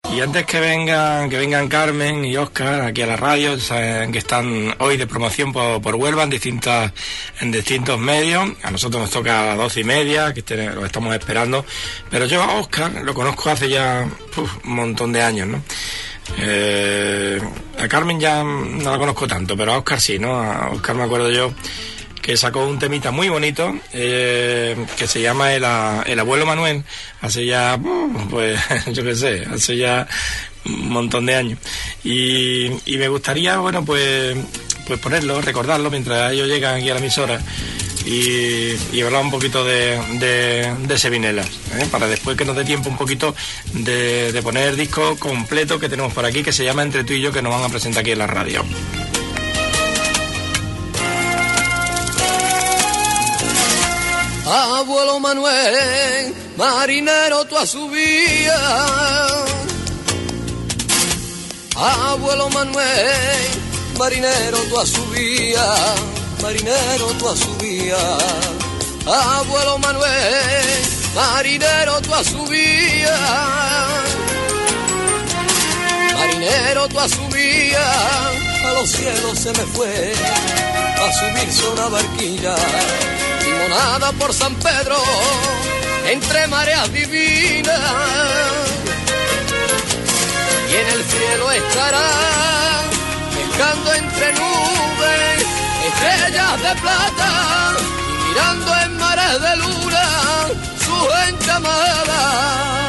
Y antes que vengan Carmen y Óscar aquí a la radio, saben que están hoy de promoción por Huelva en distintos medios. A nosotros nos toca a las 12:30, que lo estamos esperando. Pero yo a Óscar lo conozco hace ya un montón de años, ¿no? A Carmen ya no la conozco tanto, pero a Óscar sí, ¿no? A Óscar me acuerdo yo que sacó un temita muy bonito que se llama el abuelo Manuel, hace ya, pues, yo qué sé, hace ya un montón de años. Y me gustaría, bueno, pues ponerlo, recordarlo mientras ellos llegan aquí a la emisora y hablar un poquito de Sevinelas, para después que nos dé tiempo un poquito de poner el disco completo que tenemos por aquí, que se llama Entre tú y yo, que nos van a presentar aquí en la radio. Abuelo Manuel, marinero tú a subía. Abuelo Manuel, marinero tú a subía. Marinero tú a subía. Abuelo Manuel, marinero tú a subía. Marinero tú a subía. A los cielos se me fue a subirse una barquilla. Limonada por San Pedro, entre mareas divinas, y en el cielo estará, pescando entre nubes, estrellas de plata, y mirando en mares de luna, su encamada.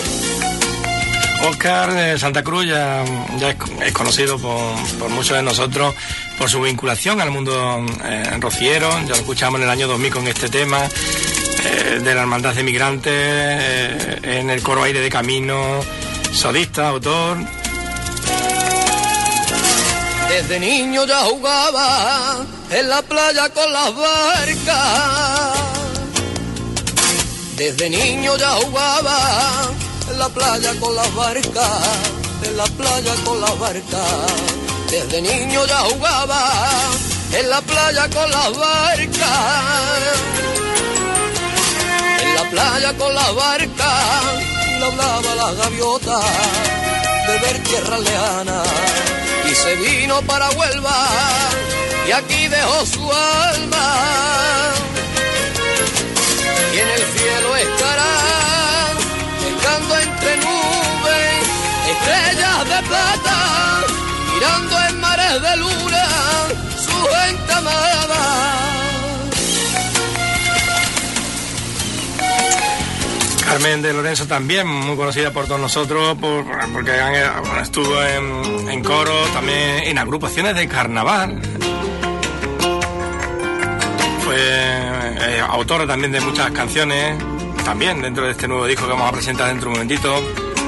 Óscar de Santa Cruz ya es conocido por muchos de nosotros por su vinculación al mundo rociero. Ya lo escuchamos en el año 2000 con este tema de la Hermandad de Migrantes, en el coro Aire de Camino, solista, autor. Desde niño ya jugaba en la playa con las barcas. Desde niño ya jugaba en la playa con las barcas, en la playa con las barcas. Desde niño ya jugaba en la playa con las barcas. En la playa con las barcas le hablaba la gaviota de ver tierra lejana. Y se vino para Huelva y aquí dejó su alma. Y en el cielo estará, pescando entre nubes, estrellas de plata, mirando en mares de luna, su entamada. Carmen de Lorenzo también, muy conocida por todos nosotros, porque estuvo en coro, también en agrupaciones de carnaval. Fue autora también de muchas canciones, también dentro de este nuevo disco que vamos a presentar dentro de un momentito.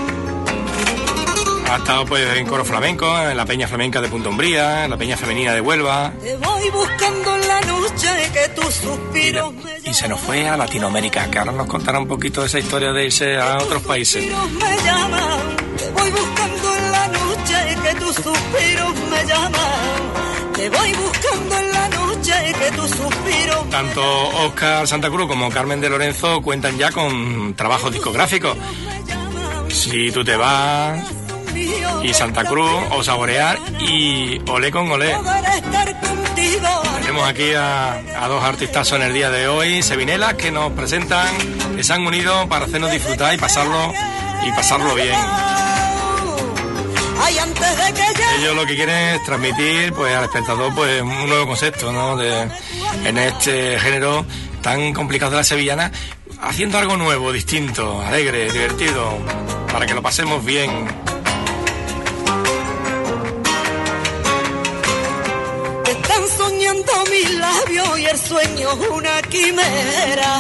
Ha estado pues en coro flamenco, en la Peña Flamenca de Punta Umbría, en la Peña Femenina de Huelva. Te voy buscando en la noche que tus suspiros y se nos fue a Latinoamérica, que ahora nos contará un poquito de esa historia de irse a otros países. Me llaman, te voy buscando en la noche que tus suspiros me llaman. Te voy buscando en la noche que tus suspiros. Tanto Óscar Santa Cruz como Carmen de Lorenzo cuentan ya con trabajos discográficos. Si tú te vas, y Santa Cruz, o Saborear y Olé con Olé. Tenemos aquí a dos artistazos en el día de hoy, Sevinelas, que nos presentan, que se han unido para hacernos disfrutar y pasarlo bien. Ellos lo que quieren es transmitir pues al espectador pues un nuevo concepto, ¿no? En este género tan complicado de la sevillana, haciendo algo nuevo, distinto, alegre, divertido, para que lo pasemos bien. Soñando mis labios y el sueño es una quimera.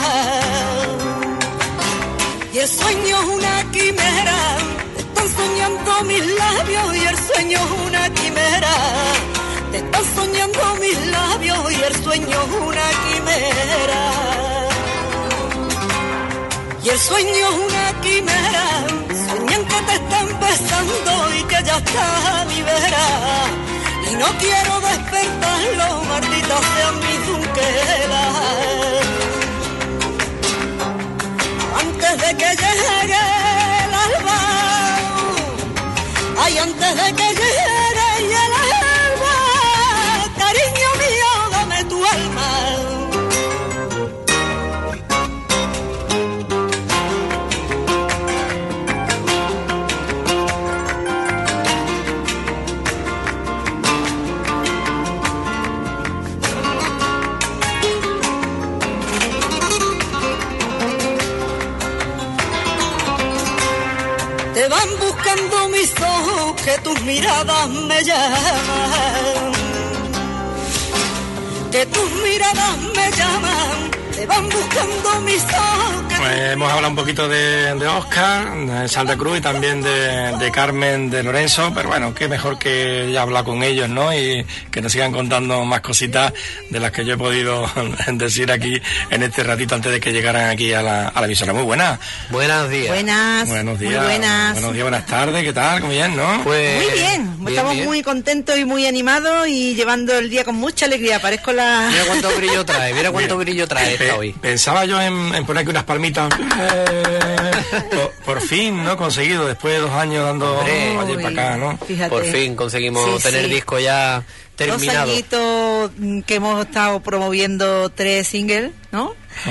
Y el sueño es una quimera. Están soñando mis labios y el sueño es una quimera. Te están soñando mis labios y el sueño es una quimera. Y el sueño es una quimera. Sueñan que te están besando y que ya estás a mi vera. Y no quiero despertarlo, maldita sea mi dunquera. Antes de que llegue el alba, y antes de que llegue el alma, cariño mío, dame tu alma. Te van buscando mis ojos, que tus miradas me llaman. Que tus miradas me llaman. Te van buscando mis ojos. Pues hemos hablado un poquito de Óscar, de Santa Cruz y también de Carmen de Lorenzo, pero bueno, qué mejor que ya hablar con ellos, ¿no? Y que nos sigan contando más cositas de las que yo he podido decir aquí en este ratito antes de que llegaran aquí a la emisora. Muy buenas. Buenos días. Buenos días. Muy buenas. Buenos días, buenas tardes, ¿qué tal? ¿Cómo bien, no? Pues, Muy bien, estamos bien. muy contentos y muy animados y llevando el día con mucha alegría. Parezco la... Mira cuánto brillo trae, mira cuánto brillo trae esta hoy. Pensaba yo en poner aquí unas palmitas. Por fin, ¿no? Conseguido, después de 2 años dando allí para acá, ¿no? Fíjate. Por fin conseguimos tener disco ya terminado. 2 añitos que hemos estado promoviendo 3 singles, ¿no?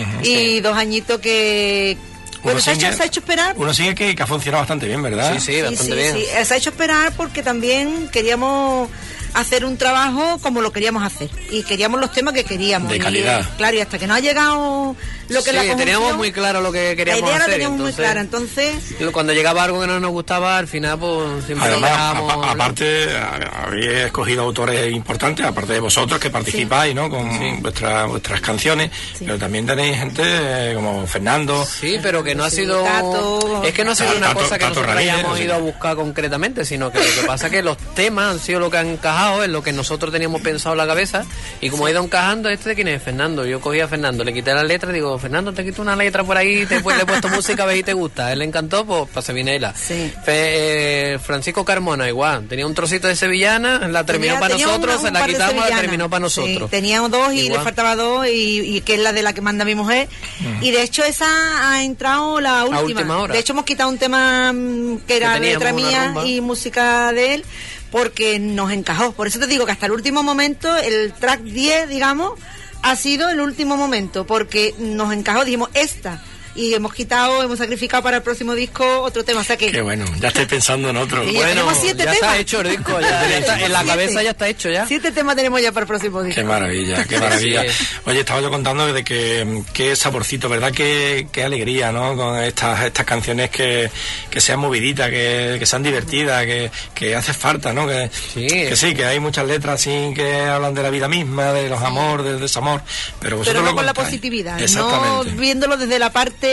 Y 2 añitos que... Bueno, se ha hecho esperar. Uno sigue que ha funcionado bastante bien, ¿verdad? Sí, bastante bien. Sí. Se ha hecho esperar porque también queríamos hacer un trabajo como lo queríamos hacer y queríamos los temas que queríamos. De calidad. Claro, y hasta que no ha llegado lo que la conjunción, teníamos muy claro lo que queríamos la idea hacer. la teníamos entonces, muy clara, entonces... Cuando llegaba algo que no nos gustaba, al final pues siempre lo dejábamos. Aparte, habéis escogido autores importantes, aparte de vosotros que participáis, ¿no? Con vuestras canciones, pero también tenéis gente como Fernando. Sí, pero que no ha sido... Tato, es que no ha sido una cosa que Tato nosotros Ramírez, hayamos ido a buscar concretamente, sino que lo que pasa es que los temas han sido lo que han encajado, es lo que nosotros teníamos pensado en la cabeza, y como ha ido encajando, ¿este de quién es? Fernando. Yo cogí a Fernando, le quité la letra y digo, Fernando, te quito una letra por ahí, le he puesto música, a ver si te gusta. A él le encantó, pues se viene ella. Sí. Francisco Carmona, igual, tenía un trocito de sevillana, la terminó para nosotros, se la quitamos, la terminó para nosotros. Sí, tenía 2 y igual. le faltaba 2 y que es la de la que manda mi mujer. Y de hecho esa ha entrado la última hora. De hecho hemos quitado un tema que era letra mía y música de él porque nos encajó. Por eso te digo que hasta el último momento, el track 10, digamos, ha sido el último momento, porque nos encajó, dijimos, esta. Y hemos sacrificado para el próximo disco otro tema, o sea que... Qué bueno, ya estoy pensando en otro. Sí, ya Bueno, tenemos 7 ya temas. está hecho el disco, en la cabeza ya está hecho ya. 7 temas tenemos ya para el próximo disco. Qué maravilla, qué maravilla. Sí. Oye, estaba yo contando de que qué saborcito, ¿verdad? Qué alegría, ¿no? Con estas canciones que sean moviditas, que sean divertidas, que hace falta, ¿no? Que sí, que hay muchas letras así que hablan de la vida misma, de los amores, del desamor, pero vosotros no lo con la contáis. positividad, Exactamente. no viéndolo desde la parte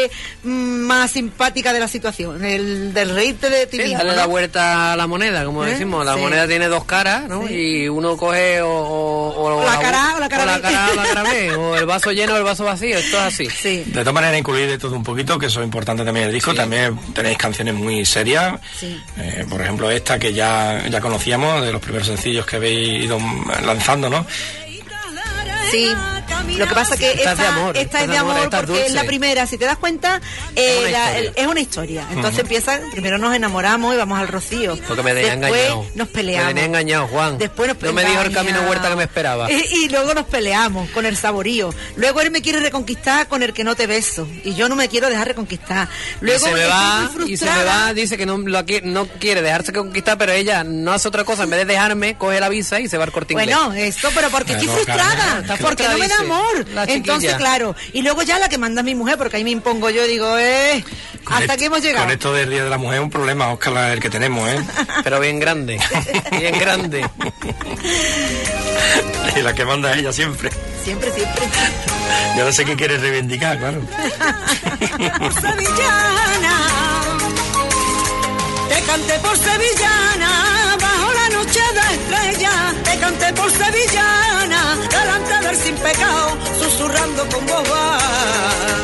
más simpática de la situación, el del reírte de ti mismo, Darle ¿no? la vuelta a la moneda, como decimos. La moneda tiene 2 caras, ¿no? Sí. Y uno coge o la cara A o la cara B. B, o el vaso lleno o el vaso vacío, esto es así. Sí. De todas maneras, incluir de todo un poquito, que eso es importante también en el disco. Sí. También tenéis canciones muy serias. Sí. Por ejemplo, esta que ya conocíamos, de los primeros sencillos que habéis ido lanzando, ¿no? Sí, lo que pasa que Esta es de amor, esta es de amor esta es porque es dulce. la primera, si te das cuenta, es una historia. Entonces empieza, primero nos enamoramos y vamos al rocío. Porque me tenía Después engañado. nos peleamos. Me tenía engañado, Juan. Después nos no me dijo el camino engaña. huerta que me esperaba. Y luego nos peleamos con el saborío. Luego él me quiere reconquistar con el que no te beso. Y yo no me quiero dejar reconquistar. Luego y se me va, estoy muy frustrada. dice que no quiere dejarse conquistar, pero ella no hace otra cosa. En vez de dejarme, coge la visa y se va al Corte Inglés. Bueno, esto, pero porque estoy No, frustrada, Carmen, está porque no me da frustradísima, amor. la chiquilla. Entonces, claro, y luego ya la que manda mi mujer, porque ahí me impongo yo, digo, hasta aquí hemos llegado. Con esto del Día de la Mujer es un problema, Óscar, el que tenemos, ¿eh? Pero bien grande, bien grande. Y la que manda ella siempre. Siempre. Yo no sé qué quiere reivindicar, claro. Por sevillana, te canté por sevillana, bajo la noche de estrella, te canté por sevillana, delante del sin pecado, susurrando con voz baja,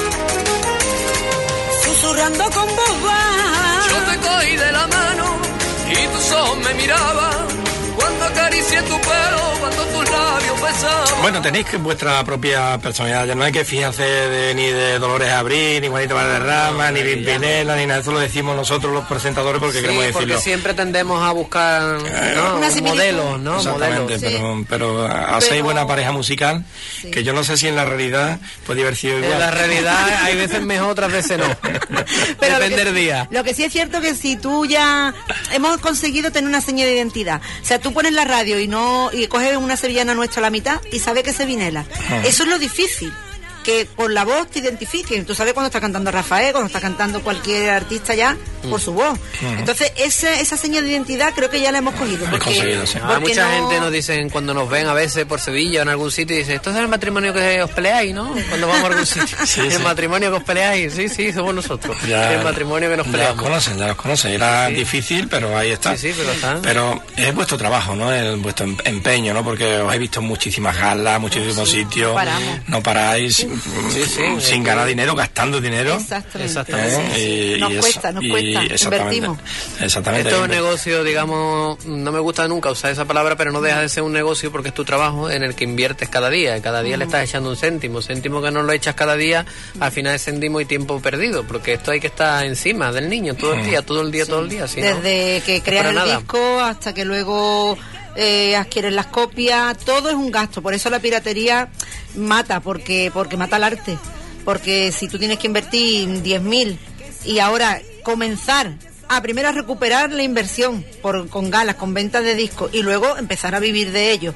susurrando con voz baja. Yo te cogí de la mano y tus ojos me miraban cuando acariciaban acaricie tu pelo cuando tus labios besan. Bueno, tenéis que vuestra propia personalidad, ya no hay que fijarse ni de Dolores Abril, ni Juanito Valderrama, ni Pimpinela, ni nada, eso lo decimos nosotros los presentadores porque queremos decirlo. Porque siempre tendemos a buscar modelos, ¿no? Exactamente, modelos. pero hacéis buena pareja musical, que yo no sé si en la realidad puede haber sido igual. En la realidad hay veces mejor, otras veces no. Pero depende del día. Lo que sí es cierto que si tú ya hemos conseguido tener una señal de identidad, o sea, tú pones la radio y coges una sevillana nuestra a la mitad y sabes que es sevinela. Eso es lo difícil, que por la voz te identifiquen. Tú sabes cuando está cantando Rafael, cuando está cantando cualquier artista ya por su voz. Entonces esa señal de identidad creo que ya la hemos cogido. Porque mucha gente nos dicen cuando nos ven a veces por Sevilla o en algún sitio y dicen, esto es el matrimonio que os peleáis, ¿no? Cuando vamos a algún sitio. El matrimonio que os peleáis, sí, somos nosotros. El matrimonio que nos peleamos. Ya los conocen. Era difícil, pero ahí está. Sí, pero está. Pero es vuestro trabajo, ¿no? Vuestro empeño, ¿no? Porque os he visto en muchísimas galas, muchísimos sitios. No paráis. Sin ganar dinero, gastando dinero. Exactamente. Nos cuesta, invertimos. Exactamente. Esto es un negocio, digamos, no me gusta nunca usar esa palabra, pero no deja de ser un negocio porque es tu trabajo en el que inviertes cada día. Y cada día le estás echando un céntimo que no lo echas cada día, al final es céntimo y tiempo perdido, porque esto hay que estar encima del niño todo el día. ¿Sí, desde que creas el disco hasta que luego adquieren las copias, todo es un gasto. Por eso la piratería mata, porque mata el arte. Porque si tú tienes que invertir 10.000 y ahora comenzar primero a recuperar la inversión con galas, con ventas de discos y luego empezar a vivir de ello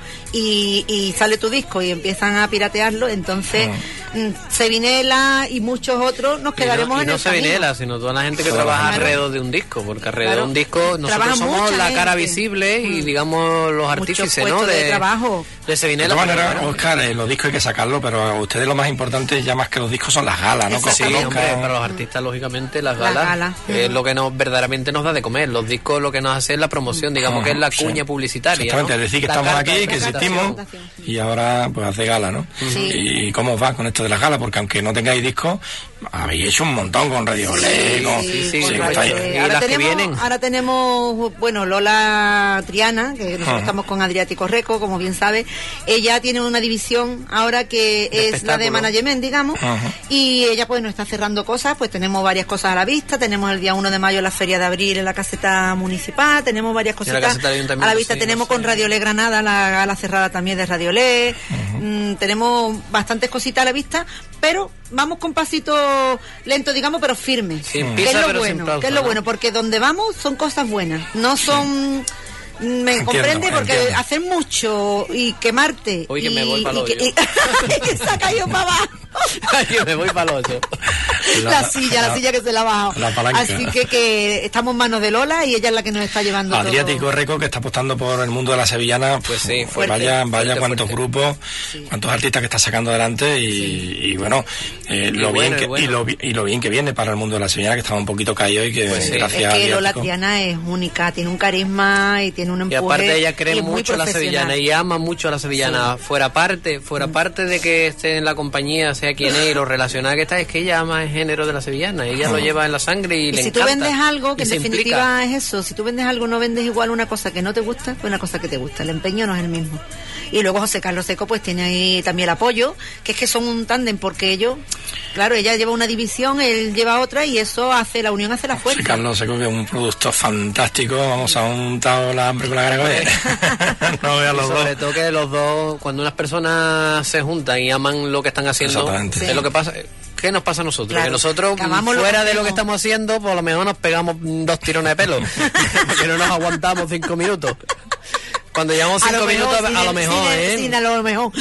y sale tu disco y empiezan a piratearlo, entonces Sevinela y muchos otros nos quedaremos en el camino. No Sevinela, sino toda la gente que trabaja alrededor de un disco, porque alrededor de un disco nosotros somos la cara visible y digamos los artífices, ¿no? de trabajo. De Sevinela. De todas maneras, Óscar, los discos hay que sacarlo, pero a ustedes lo más importante ya más que los discos son las galas, ¿no? Sí, hombre, para los artistas lógicamente las galas es lo que verdaderamente nos da de comer. Los discos lo que nos hace es la promoción, digamos que es la cuña publicitaria. Exactamente, ¿no? Es decir, que estamos aquí, que existimos y ahora pues hace gala, ¿no? ¿Y cómo os va con esto de las galas? Porque aunque no tengáis discos, habéis hecho un montón con Radio Olé, ahora tenemos, bueno, Lola Triana, que nosotros estamos con Adriático Reco, como bien sabe. Ella tiene una división ahora que es la de management, digamos, y ella pues nos está cerrando cosas, pues tenemos varias cosas a la vista. Tenemos el día 1 de mayo la Feria de Abril en la caseta municipal, tenemos varias cositas a la vista, tenemos con Radio Olé Granada la gala cerrada también de Radio Olé, tenemos bastantes cositas a la vista, pero vamos con pasito lento, digamos, pero firme. Que es lo bueno, porque donde vamos son cosas buenas, no son... Me comprende, porque hacer mucho y quemarte. Hoy que me voy para y se ha caído para abajo. Yo me voy para el otro. La silla que se la ha bajado. La palanca. Así que estamos en manos de Lola y ella es la que nos está llevando Adriático todo. Reco, que está apostando por el mundo de la sevillana, pues sí, vaya cuántos grupos, cuántos artistas que está sacando adelante y bueno, lo bien que viene para el mundo de la sevillana, que estaba un poquito caído y que gracias es que Lola Triana es única, tiene un carisma y tiene un empuje. Y aparte ella cree mucho en la sevillana y ama mucho a la sevillana, fuera parte de que esté en la compañía, sea quien es y lo relacionada que está, es que ella ama el género de la sevillana, ella lo lleva en la sangre y le encanta. Si tú vendes algo, que en definitiva es eso, si tú vendes algo, no vendes igual una cosa que no te gusta que una cosa que te gusta, el empeño no es el mismo. Y luego José Carlos Seco pues tiene ahí también el apoyo, que es que son un tándem, porque ellos, claro, ella lleva una división, él lleva otra y eso hace, la unión hace la fuerza. José Carlos Seco, que es un producto fantástico, vamos, a untado la hambre con la gana. No vean los dos. Sobre todo que los dos, cuando unas personas se juntan y aman lo que están haciendo, es lo que pasa. ¿Qué nos pasa a nosotros? Claro, que nosotros, fuera de lo que estamos haciendo, por lo mejor nos pegamos 2 tirones de pelo, porque no nos aguantamos 5 minutos. Cuando llevamos 5 minutos, a lo mejor, a lo mejor.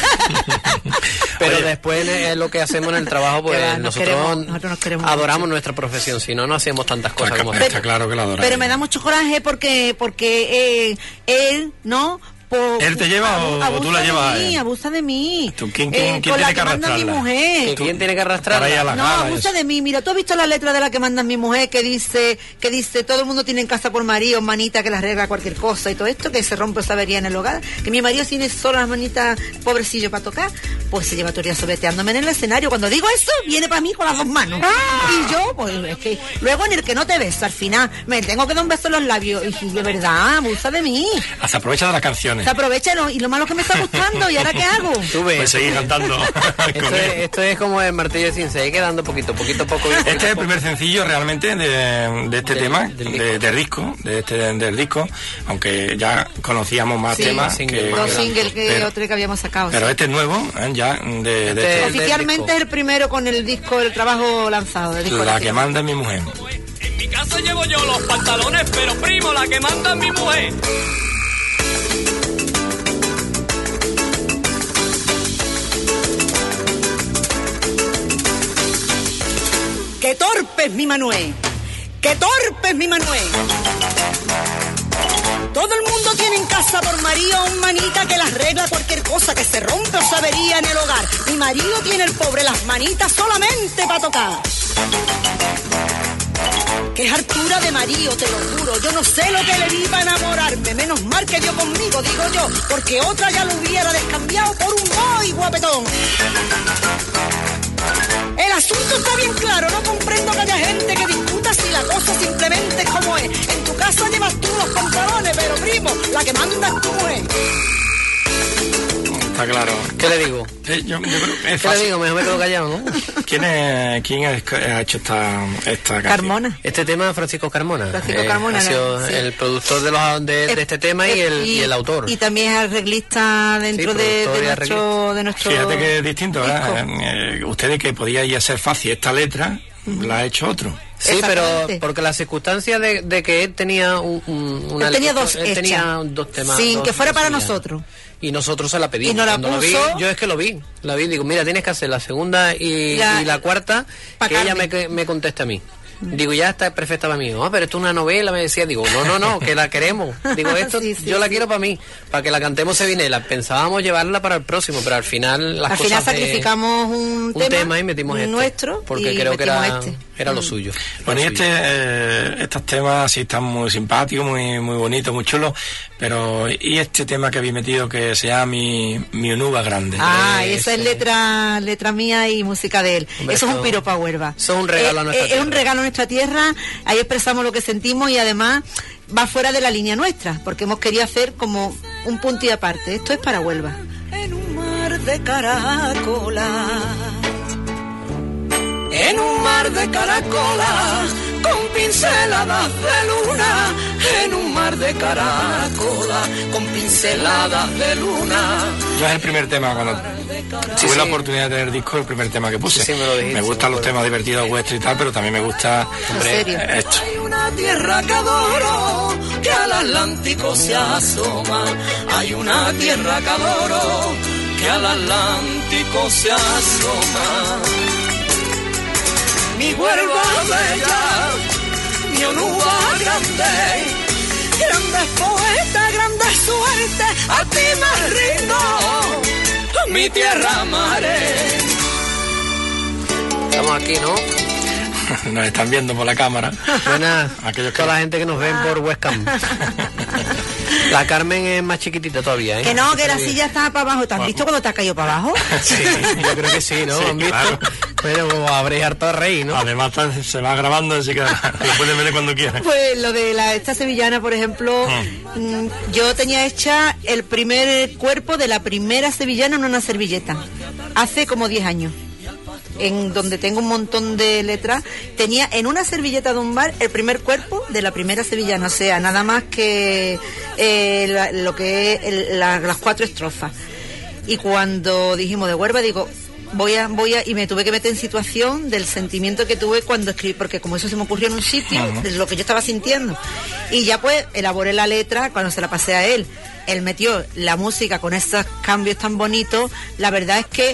Pero después es lo que hacemos en el trabajo, pues nosotros nos queremos adoramos mucho. Nuestra profesión, si no, no hacemos tantas cosas como está claro que la adoramos. Pero me da mucho coraje porque él, ¿no?, Pues, ¿él te lleva o tú la llevas a él? Abusa de mí. ¿Quién tiene que arrastrarla? Mi mujer. ¿Quién tiene que arrastrarla? No, abusa de mí. Mira, ¿tú has visto la letra de la que manda mi mujer que dice todo el mundo tiene en casa por marido, manita que le arregla cualquier cosa y todo esto, que se rompe esa avería en el hogar? Que mi marido tiene solo las manitas, pobrecillo, para tocar. Pues se lleva todo el día sobeteándome en el escenario. Cuando digo eso, viene para mí con las dos manos. Y yo, pues, es que luego en el que no te beso, al final, me tengo que dar un beso en los labios. Y de verdad, abusa de mí. Se aprovecha de las canciones. Se aprovecha y lo malo que me está gustando. ¿Y ahora qué hago? Tú ves. Pues seguir cantando. Esto es como el martillo de Cincé, hay que dando poquito a poco. Este es el primer sencillo realmente de este tema, del disco, aunque ya conocíamos más temas. Dos singles que otro que habíamos sacado. Pero este es nuevo, ya oficialmente es el primero con el disco, el trabajo lanzado. La que manda es mi mujer. En mi casa llevo yo los pantalones, pero primo, la que manda es mi mujer. ¡Qué torpe es mi Manuel! ¡Qué torpe es mi Manuel! Todo el mundo tiene en casa por marido un manita que le arregla cualquier cosa que se rompe o se avería en el hogar. Mi marido tiene el pobre las manitas solamente para tocar. ¡Qué hartura de marido, te lo juro! Yo no sé lo que le di para enamorarme. Menos mal que dio conmigo, digo yo, porque otra ya lo hubiera descambiado por un boy guapetón. El asunto está bien claro, no comprendo que haya gente que discuta si la cosa simplemente es como es. En tu casa llevas tú los pantalones, pero primo, la que manda es tu mujer. Está claro. ¿Qué le digo? Yo creo que es ¿Qué le digo? Mejor me quedo callado, ¿no? ¿Quién ha hecho esta canción? Carmona. Este tema, Francisco Carmona. Francisco Carmona ha sido el productor de este tema y el autor. Y también es arreglista dentro de nuestro Fíjate que es distinto, ¿verdad? Ustedes que podíais hacer fácil esta letra, la ha hecho otro. Sí, pero porque la circunstancia de que él tenía él tenía dos temas. Sin que fuera para nosotros. Y nosotros se la pedimos. Y no la Cuando puso, la vi, yo es que la vi, digo, mira, tienes que hacer la segunda y la cuarta, que ella me conteste a mí. Digo, ya está perfecta para mí. Pero esto es una novela, me decía. Digo, no, que la queremos. Digo, esto yo la quiero para mí, para que la cantemos Sevinela. Pensábamos llevarla para el próximo, pero al final al final sacrificamos un tema y metimos nuestro, porque creo que era lo suyo. Bueno, y estos temas sí están muy simpáticos, muy bonitos, muy chulos, pero y este tema que habéis metido que se llama Mi Unuba Grande. Y esa es letra mía y música de él. Hombre, eso es un piropo a Huelva. Eso es un regalo a nuestra tierra. Es un regalo a nuestra tierra, ahí expresamos lo que sentimos y además va fuera de la línea nuestra, porque hemos querido hacer como un punto y aparte. Esto es para Huelva. En un mar de caracola, en un mar de caracola, con pinceladas de luna, en un mar de caracola, con pinceladas de luna. Yo es el primer tema cuando tuve la oportunidad de tener disco, el primer tema que puse. Me gustan los temas divertidos vuestros y tal, pero también me gusta esto. Hay una tierra que adoro, que al Atlántico se asoma. Hay una tierra que adoro, que al Atlántico se asoma. Mi Huelva bella, mi Onuba grande, grande poeta, grande suerte, a ti me rindo, mi tierra mare. Estamos aquí, ¿no? Nos están viendo por la cámara. Buenas, toda la gente que nos ven por webcam. La Carmen es más chiquitita todavía, ¿eh? Que no, que la silla está para abajo. ¿Te has visto cuando te ha caído para abajo? Sí, yo creo que sí, ¿no? Sí, ¿Han visto? claro. Pero habréis harto de reír, ¿no? Además se va grabando, así que lo pueden ver cuando quieran. Pues lo de esta sevillana, por ejemplo, yo tenía hecha el primer cuerpo de la primera sevillana en una servilleta. Hace como 10 años. En donde tengo un montón de letras, tenía en una servilleta de un bar el primer cuerpo de la primera sevillana, o sea, nada más que lo que es las 4 estrofas. Y cuando dijimos de Huelva, digo, voy a y me tuve que meter en situación del sentimiento que tuve cuando escribí, porque como eso se me ocurrió en un sitio, de lo que yo estaba sintiendo. Y ya pues elaboré la letra cuando se la pasé a él. Él metió la música con esos cambios tan bonitos. La verdad es que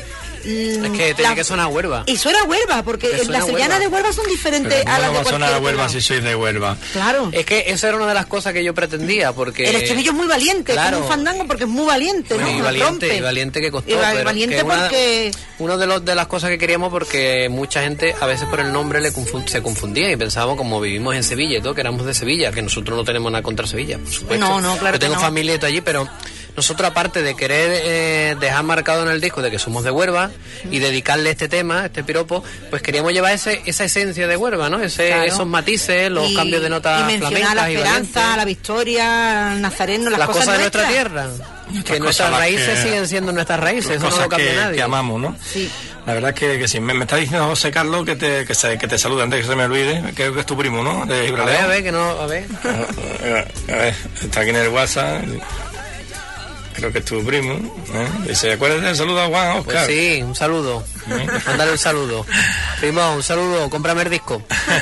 Es que tenía que sonar Huelva. Y suena Huelva, porque las sevillanas de Huelva son diferentes a las de cualquier sonar otro Huelva lado. si sois de Huelva. Claro. Es que eso era una de las cosas que yo pretendía, porque... El estribillo es muy valiente, claro, como un fandango, porque es muy valiente, ¿no? Y valiente que costó. Y valiente que porque... Una de las cosas que queríamos, porque mucha gente a veces por el nombre se confundía y pensábamos, como vivimos en Sevilla y todo, que éramos de Sevilla, que nosotros no tenemos nada contra Sevilla, por supuesto. No, claro. Yo tengo que no. familia allí, pero nosotros, aparte de querer dejar marcado en el disco de que somos de Huelva y dedicarle este tema, este piropo, pues queríamos llevar esa esencia de Huelva, ¿no? Claro. Esos matices, los cambios de notas y mencionar flamencas la y esperanza, valientes. la victoria, el nazareno, las cosas de nuestra nuestras. tierra. Que nuestras cosas raíces que- siguen siendo nuestras raíces, eso no Cosas lo cambia nadie. que amamos, ¿no? Sí. La verdad es que sí. Me está diciendo José Carlos que te salude antes que se me olvide. Creo que es tu primo, ¿no? De Gibraleón. A ver, que no, a ver. A ver, está aquí en el WhatsApp. Creo que es tu primo. Dice, acuérdate del saludo a Juan Oscar. Pues sí, un saludo. Mándale un saludo. Primo, un saludo, cómprame el disco.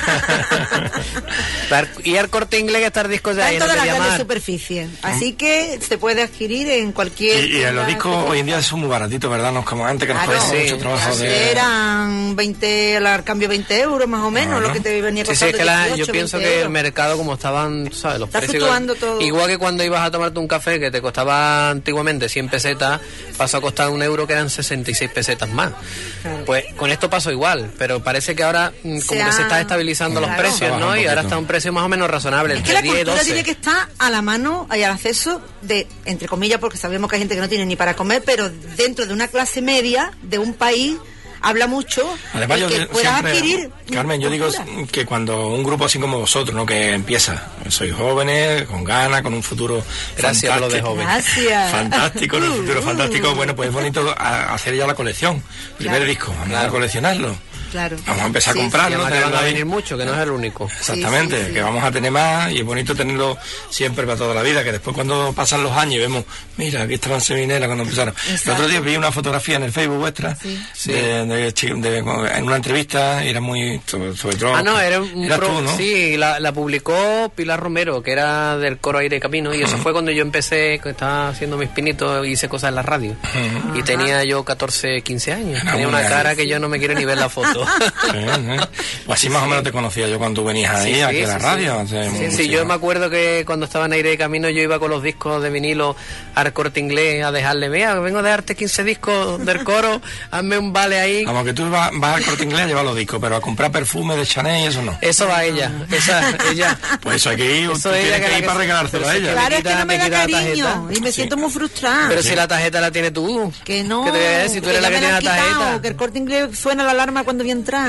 Y al Corte Inglés, que está el disco ya Está ahí, en no todas te las llamar. grandes superficies. Así que se puede adquirir en cualquier... Y los tienda. discos hoy en día son muy baratitos, ¿verdad? No es como antes que nos Claro, costaba sí. mucho trabajo antes de... eran 20, al cambio 20 euros más o menos, Claro. lo que te venía Sí, sí, costando. es que 18, yo pienso 20 que el euros. mercado, como estaban, ¿sabes? Los Está precios fluctuando todo. Igual que cuando ibas a tomarte un café que te costaba antiguamente 100 pesetas, pasó a costar 1 euro, que eran 66 pesetas más. Claro. Pues con esto pasó igual, pero parece que ahora como que se está estabilizando los Claro. precios, ¿no? Baja un Y ahora poquito. está a un precio más o menos razonable, Es que entre la 10 y cultura 12. tiene que estar a la mano y al acceso de, entre comillas, porque sabemos que hay gente que no tiene ni para comer, pero dentro de una clase media de un país habla mucho Además, el yo que puedas siempre, adquirir. Carmen, yo digo cultura. que cuando un grupo así como vosotros, ¿no? Que empieza, sois jóvenes, con ganas, con un futuro Gracias por lo de fantástico. joven. Gracias. Fantástico, con un futuro fantástico. Bueno, pues es bonito hacer ya la colección. Primer Claro. disco, vamos Claro. a coleccionarlo. Claro. Vamos a empezar Sí, a comprarlo. Y además que tenerlo van a ahí. venir mucho, que no es el único. Exactamente, Sí, sí, sí. que vamos a tener más y es bonito tenerlo siempre para toda la vida, que después cuando pasan los años y vemos, mira, aquí estaban Seminela cuando empezaron. Exacto. El otro día vi una fotografía en el Facebook vuestra, Sí. en una entrevista, y era muy, sobre todo... Ah, no, era un eras tú, ¿no? Sí, la publicó Pilar Romero, que era del coro Aire y Camino, y eso fue cuando yo empecé, que estaba haciendo mis pinitos, hice cosas en la radio. Y tenía yo 14, 15 años. Era Tenía muy una cara grande. que yo no me quiero ni ver la foto. Sí, pues así más o menos te conocía yo cuando tú venías ahí, aquí a la radio. hace Sí, mucho sí, yo tiempo. me acuerdo que cuando estaba en Aire de Camino yo iba con los discos de vinilo al Corte Inglés a dejarle, mira, vengo a dejarte 15 discos del coro, hazme un vale ahí. Vamos, que tú vas al Corte Inglés a llevar los discos, pero a comprar perfume de Chanel y eso no. Eso va ella, ella. Pues eso hay que ir, Eso tú ella tienes que que la ir que para se- regalárselo a pero ella. Claro, es que quita- no me me da quita la cariño tarjeta. y me siento muy frustrada. Pero si la tarjeta la tienes tú. Que no, ¿Qué te voy a decir? Si tú eres que la ya que me tiene la han quitado, tarjeta. que el Corte Inglés suena la alarma cuando voy a entrar.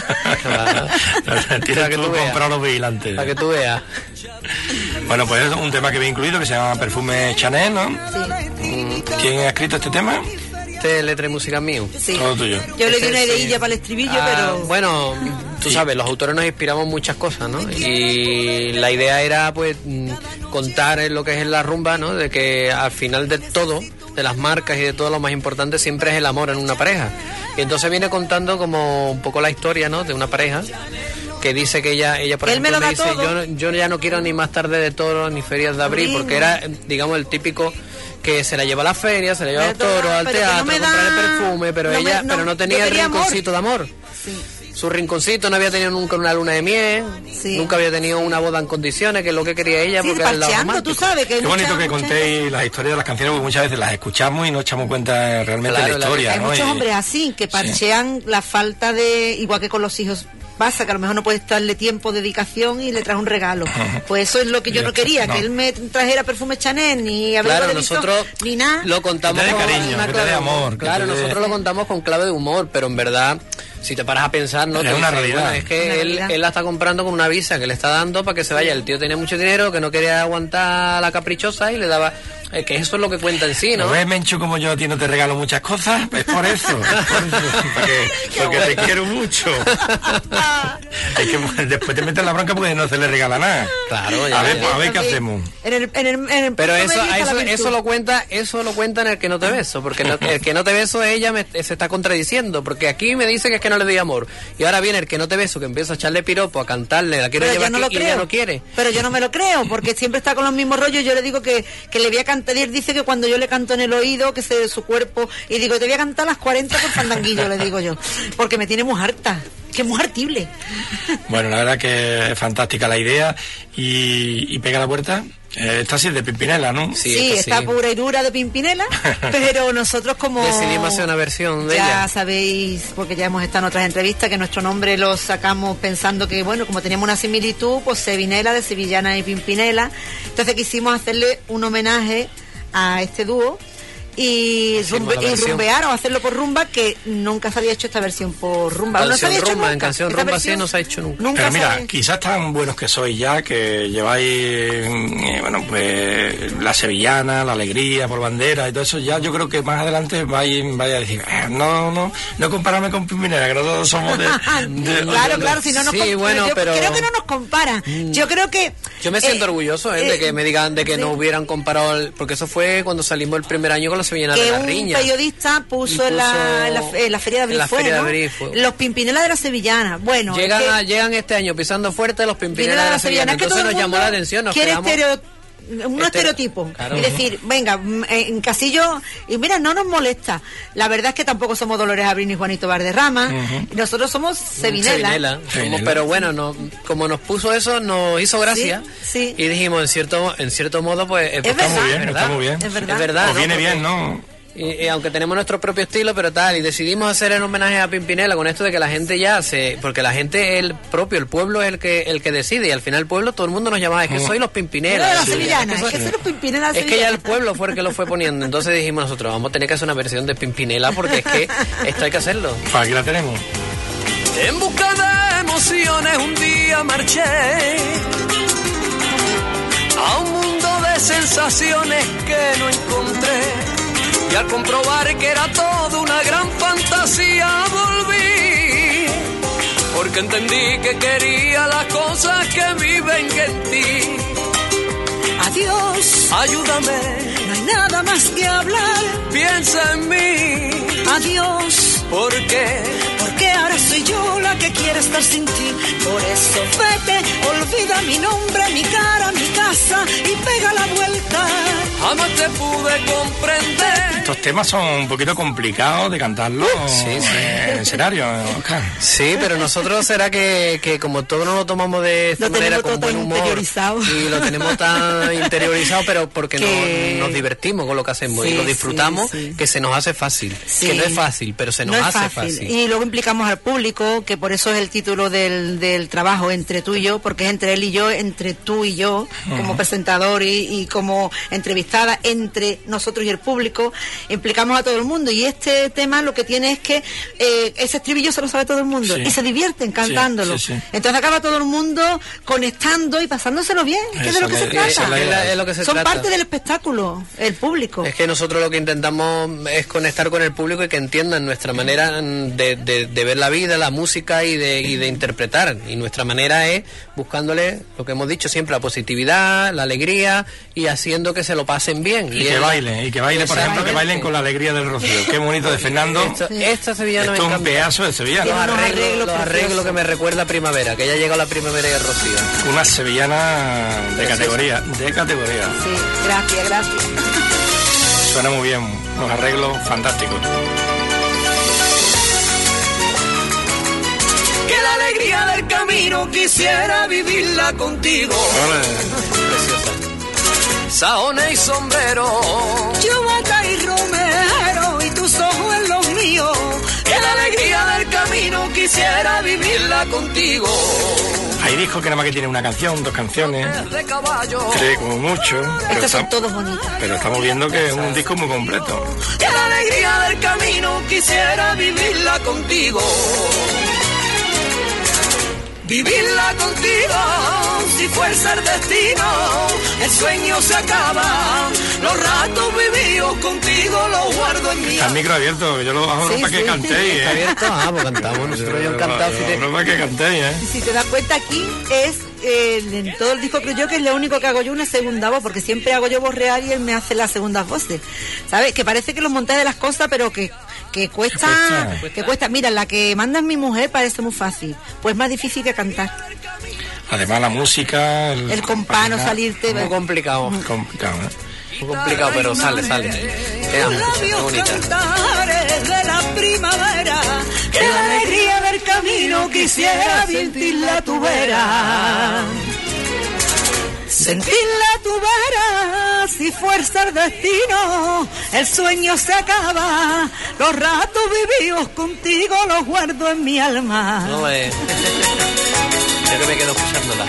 Para Tienes que tú tú veas. comprar los vigilantes. que tú veas. Bueno, pues es un tema que había incluido que se llama Perfume Chanel, ¿no? Sí, ¿Quién ha escrito este tema? Este letra y música mío. sí. Todo tuyo. Yo le di Ese una sí. ideilla para el estribillo, Ah, pero... bueno, tú sabes, los autores nos inspiramos en muchas cosas, ¿no? Y la idea era, pues, contar lo que es la rumba, ¿no? De que al final de todo, de las marcas y de todo, lo más importante siempre es el amor en una pareja. Y entonces viene contando como un poco la historia, ¿no? De una pareja que dice que ella por Él me ejemplo, lo le da dice, todo. yo ya no quiero ni más tarde de toros ni ferias de abril, Abril, porque ¿no? era, digamos, el típico que se la lleva a la feria, se la lleva a los toros, al Pero que teatro, no me a comprar el da- perfume, pero no me- ella no, pero no yo tenía el quería amor. rinconcito de amor. Sí. Su rinconcito, no había tenido nunca una luna de miel, Sí. nunca había tenido una boda en condiciones, que es lo que quería ella, Sí, porque era el lado parcheando, tú romántico. sabes que hay Qué bonito mucha- que mucha- contéis las historias de las canciones, porque muchas veces las escuchamos y no echamos cuenta realmente Claro, de la historia, Hay ¿no? muchos Y- hombres así, que parchean la falta de... Igual que con los hijos pasa, que a lo mejor no puedes darle tiempo, dedicación y le traes un regalo. Pues eso es lo que yo Ya no está, quería, no. que él me trajera perfume Chanel, ni abrigo Claro, de Visor, nosotros ni nada. lo contamos Que te dé con cariño, una que te clave dé de amor, que Claro, te dé- nosotros lo contamos con clave de humor, pero en verdad, si te paras a pensar, no Es te una dices, realidad. bueno, es que Una él, realidad. él la está comprando con una visa que le está dando para que se vaya. El tío tenía mucho dinero, que no quería aguantar a la caprichosa y le daba... que eso es lo que cuenta en sí, ¿no? ¿No ves, Menchu, como yo a ti no te regalo muchas cosas? Es por eso. Porque te quiero mucho. Es que después te metes la bronca porque no se le regala nada. Claro, ya, A ver, ya. pues, a ver qué También, hacemos. en el Pero punto eso, medio está la eso virtud. lo cuenta en el que no te beso, porque el que no te beso ella se está contradiciendo, porque aquí me dice que es que no no le doy amor. Y ahora viene el que no te beso, que empieza a echarle piropo, a cantarle, la quiero llevar aquí y ella no quiere. Pero yo no me lo creo, porque siempre está con los mismos rollos. Yo le digo que le voy a cantar, y él dice que cuando yo le canto en el oído, que se su cuerpo, y digo, te voy a cantar las 40 por fandanguillo, le digo yo, porque me tiene muy harta. Que es muy hartible. Bueno, la verdad que es fantástica la idea. Y pega la puerta. Esta sí es de Pimpinela, ¿no? Sí, está pura y dura de Pimpinela, pero nosotros como... decidimos hacer una versión de ella. Ya sabéis, porque ya hemos estado en otras entrevistas, que nuestro nombre lo sacamos pensando que, bueno, como teníamos una similitud, pues Sevinela, de Sevillana y Pimpinela. Entonces quisimos hacerle un homenaje a este dúo y rumbear o hacerlo por rumba, que nunca se había hecho esta versión por rumba. No se había hecho nunca. En canción esta rumba sí no se ha hecho nunca. Pero mira, quizás tan buenos que sois ya, que lleváis, bueno, pues la sevillana, la alegría por bandera y todo eso, ya yo creo que más adelante vais a decir, no compararme con Pimpinela, que nosotros somos de claro, si no nos pero creo que no nos comparan. Yo creo que... Yo me siento orgulloso de que me digan de que nos hubieran comparado, porque eso fue cuando salimos el primer año con la sevillana de la Riña. Un periodista puso en la Feria de Abril, los Pimpinela de la Sevillana. Bueno, llegan este año pisando fuerte los Pimpinela de la Sevillana. Entonces nos llamó la atención, nos quedamos... un estereotipo, claro, y decir, venga, en Casillo, y mira, no nos molesta. La verdad es que tampoco somos Dolores Abril ni Juanito Valderrama, nosotros somos Sevinela. Pero bueno, como nos puso eso, nos hizo gracia, sí. Y dijimos, en cierto modo, pues está muy bien. Es verdad. Viene bien, ¿no? Y aunque tenemos nuestro propio estilo, pero tal, y decidimos hacer el homenaje a Pimpinela con esto de que la gente porque la gente, el pueblo es el que decide, y al final el pueblo, todo el mundo nos llamaba, es que soy los Pimpinela. La sevillana, es que soy los Pimpinela. Es que ya el pueblo fue el que lo fue poniendo, entonces dijimos nosotros, vamos a tener que hacer una versión de Pimpinela, porque es que esto hay que hacerlo. Aquí la tenemos. En busca de emociones un día marché a un mundo de sensaciones que no encontré. Y al comprobar que era todo una gran fantasía volví, porque entendí que quería las cosas que viven en ti. Adiós, ayúdame, no hay nada más que hablar. Piensa en mí. Adiós, ¿por qué? Porque ahora soy yo la que quiere estar sin ti. Por eso vete, olvida mi nombre, mi cara, mi casa y pega la vuelta. Jamás te pude comprender. Estos temas son un poquito complicados de cantarlos en escenario, Oscar. Sí, pero nosotros será que como todo no lo tomamos de esta manera con buen humor y lo tenemos tan interiorizado, pero porque nos divertimos con lo que hacemos y lo disfrutamos, que se nos hace fácil. Que no es fácil, pero se nos hace fácil. Y luego implicamos al público, que por eso es el título del trabajo, Entre tú y yo, porque es entre él y yo, entre tú y yo, como presentador y como entrevistada, entre nosotros y el público, implicamos a todo el mundo. Y este tema lo que tiene es que ese estribillo se lo sabe todo el mundo y se divierten cantándolo. Entonces acaba todo el mundo conectando y pasándoselo bien, que es de lo que se trata. Son parte del espectáculo, el público. Es que nosotros lo que intentamos es conectar con el público y que entiendan nuestra manera de ver la vida, la música y de interpretar. Y nuestra manera es buscándole lo que hemos dicho siempre, la positividad, la alegría y haciendo que se lo pasen bien. Y que bailen, por ejemplo, que bailen con la alegría del Rocío. Qué bonito de Fernando. Esta sevillana me encanta. Es un pedazo de sevillana. Los arreglos que me recuerda a primavera, que ya ha llegado la primavera y el Rocío. Una sevillana de categoría. Sí, gracias. Suena muy bien, los arreglos fantásticos. Que la alegría del camino quisiera vivirla contigo. Preciosa. Saones y sombrero, Chubata y romero y tus ojos en los míos. Que la alegría del camino quisiera vivirla contigo. Hay discos que nada más que tienen una canción, 2 canciones, 3 como mucho. Estos son todos bonitos. Pero estamos viendo que es un disco muy completo. Que la alegría del camino quisiera vivirla contigo. Vivirla contigo, si fuese el destino, el sueño se acaba, los ratos vividos contigo los guardo en mi alma. El micro abierto, yo lo hago para que cantéis. ¿Está abierto? Pues cantamos, nosotros yo encantado. No para que cantéis, Si te das cuenta, aquí es en todo el disco, creo yo que es lo único que hago yo una segunda voz, porque siempre hago yo voz real y él me hace las segundas voces, ¿sabes? Que parece que los montajes de las cosas, pero que que cuesta. Mira, la que manda mi mujer parece muy fácil, pues más difícil que cantar. Además la música, el compás, no salirte. Muy complicado. Muy complicado, ¿eh? Muy complicado, pero sale. Qué bonita. De la primavera, que la alegría del camino quisiera sentirla tu vera. Sentirla tu vera, si fuerza el destino, el sueño se acaba, los ratos vividos contigo los guardo en mi alma. No, yo que me quedo escuchándola.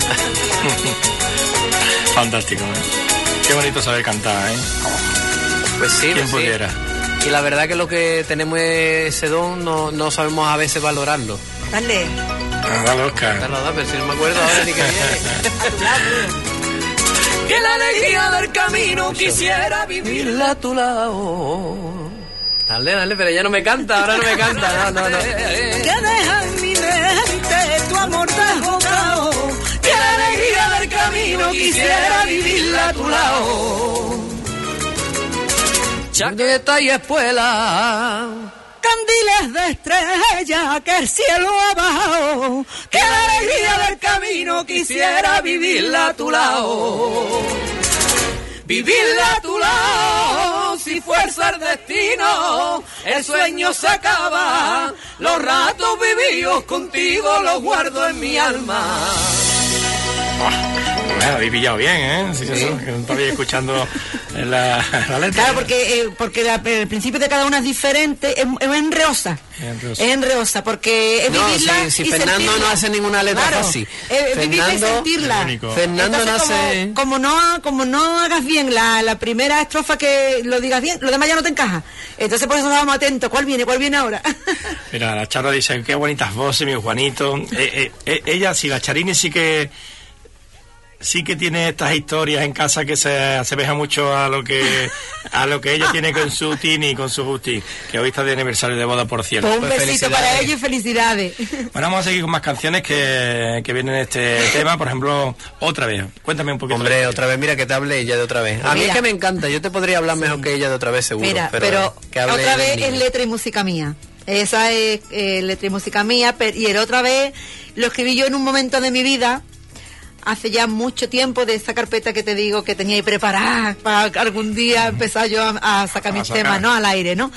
Fantástico, ¿eh? Qué bonito saber cantar, ¿eh? Pues sí, ¿Quién pudiera? Y la verdad que lo que tenemos ese don no sabemos a veces valorarlo. Dale. Dale, Oscar. Dale, pero si no me acuerdo ahora ni que viene. Que la alegría del camino quisiera vivirla a tu lado. Dale, pero ya no me canta, ahora no me canta. No. Que deja en mi mente tu amor desbocado. Que la alegría del camino quisiera vivirla a tu lado. Chaqueta y espuela, candiles de estrella que el cielo abajo, que la alegría del camino quisiera vivirla a tu lado. Vivirla a tu lado, si fuerza el destino, el sueño se acaba, los ratos vividos contigo los guardo en mi alma. Me habéis pillado bien, ¿eh? Sí. Que no estaba escuchando la letra. Claro, porque el principio de cada una es diferente, es enreosa. Es enreosa, porque es vivirla si y Fernando sentirla. no hace ninguna letra fácil. Vivirla y sentirla. Fernando no entonces, hace... como no hagas bien la primera estrofa, que lo digas bien, lo demás ya no te encaja. Entonces por eso estábamos atentos. ¿Cuál viene ahora? Mira, la Charo dice, qué bonitas voces, mi Juanito. Ella, si la Charini sí que tiene estas historias en casa que se asemeja mucho a lo que ella tiene con su Tini y con su Justi, que hoy está de aniversario de boda, por cierto. Pues un besito para ella y felicidades. Bueno, vamos a seguir con más canciones que vienen en este tema. Por ejemplo, Otra vez. Cuéntame un poquito. Hombre, otra vez, mira que te hable ella de Otra vez. A mí es que me encanta, yo te podría hablar mejor que ella de Otra vez, seguro. Mira, pero que hable Otra vez es letra y música mía. Esa es letra y música mía, y el Otra vez lo escribí yo en un momento de mi vida, hace ya mucho tiempo, de esa carpeta que te digo que tenía ahí preparada para algún día empezar yo a sacar mis temas, ¿no? Al aire, ¿no?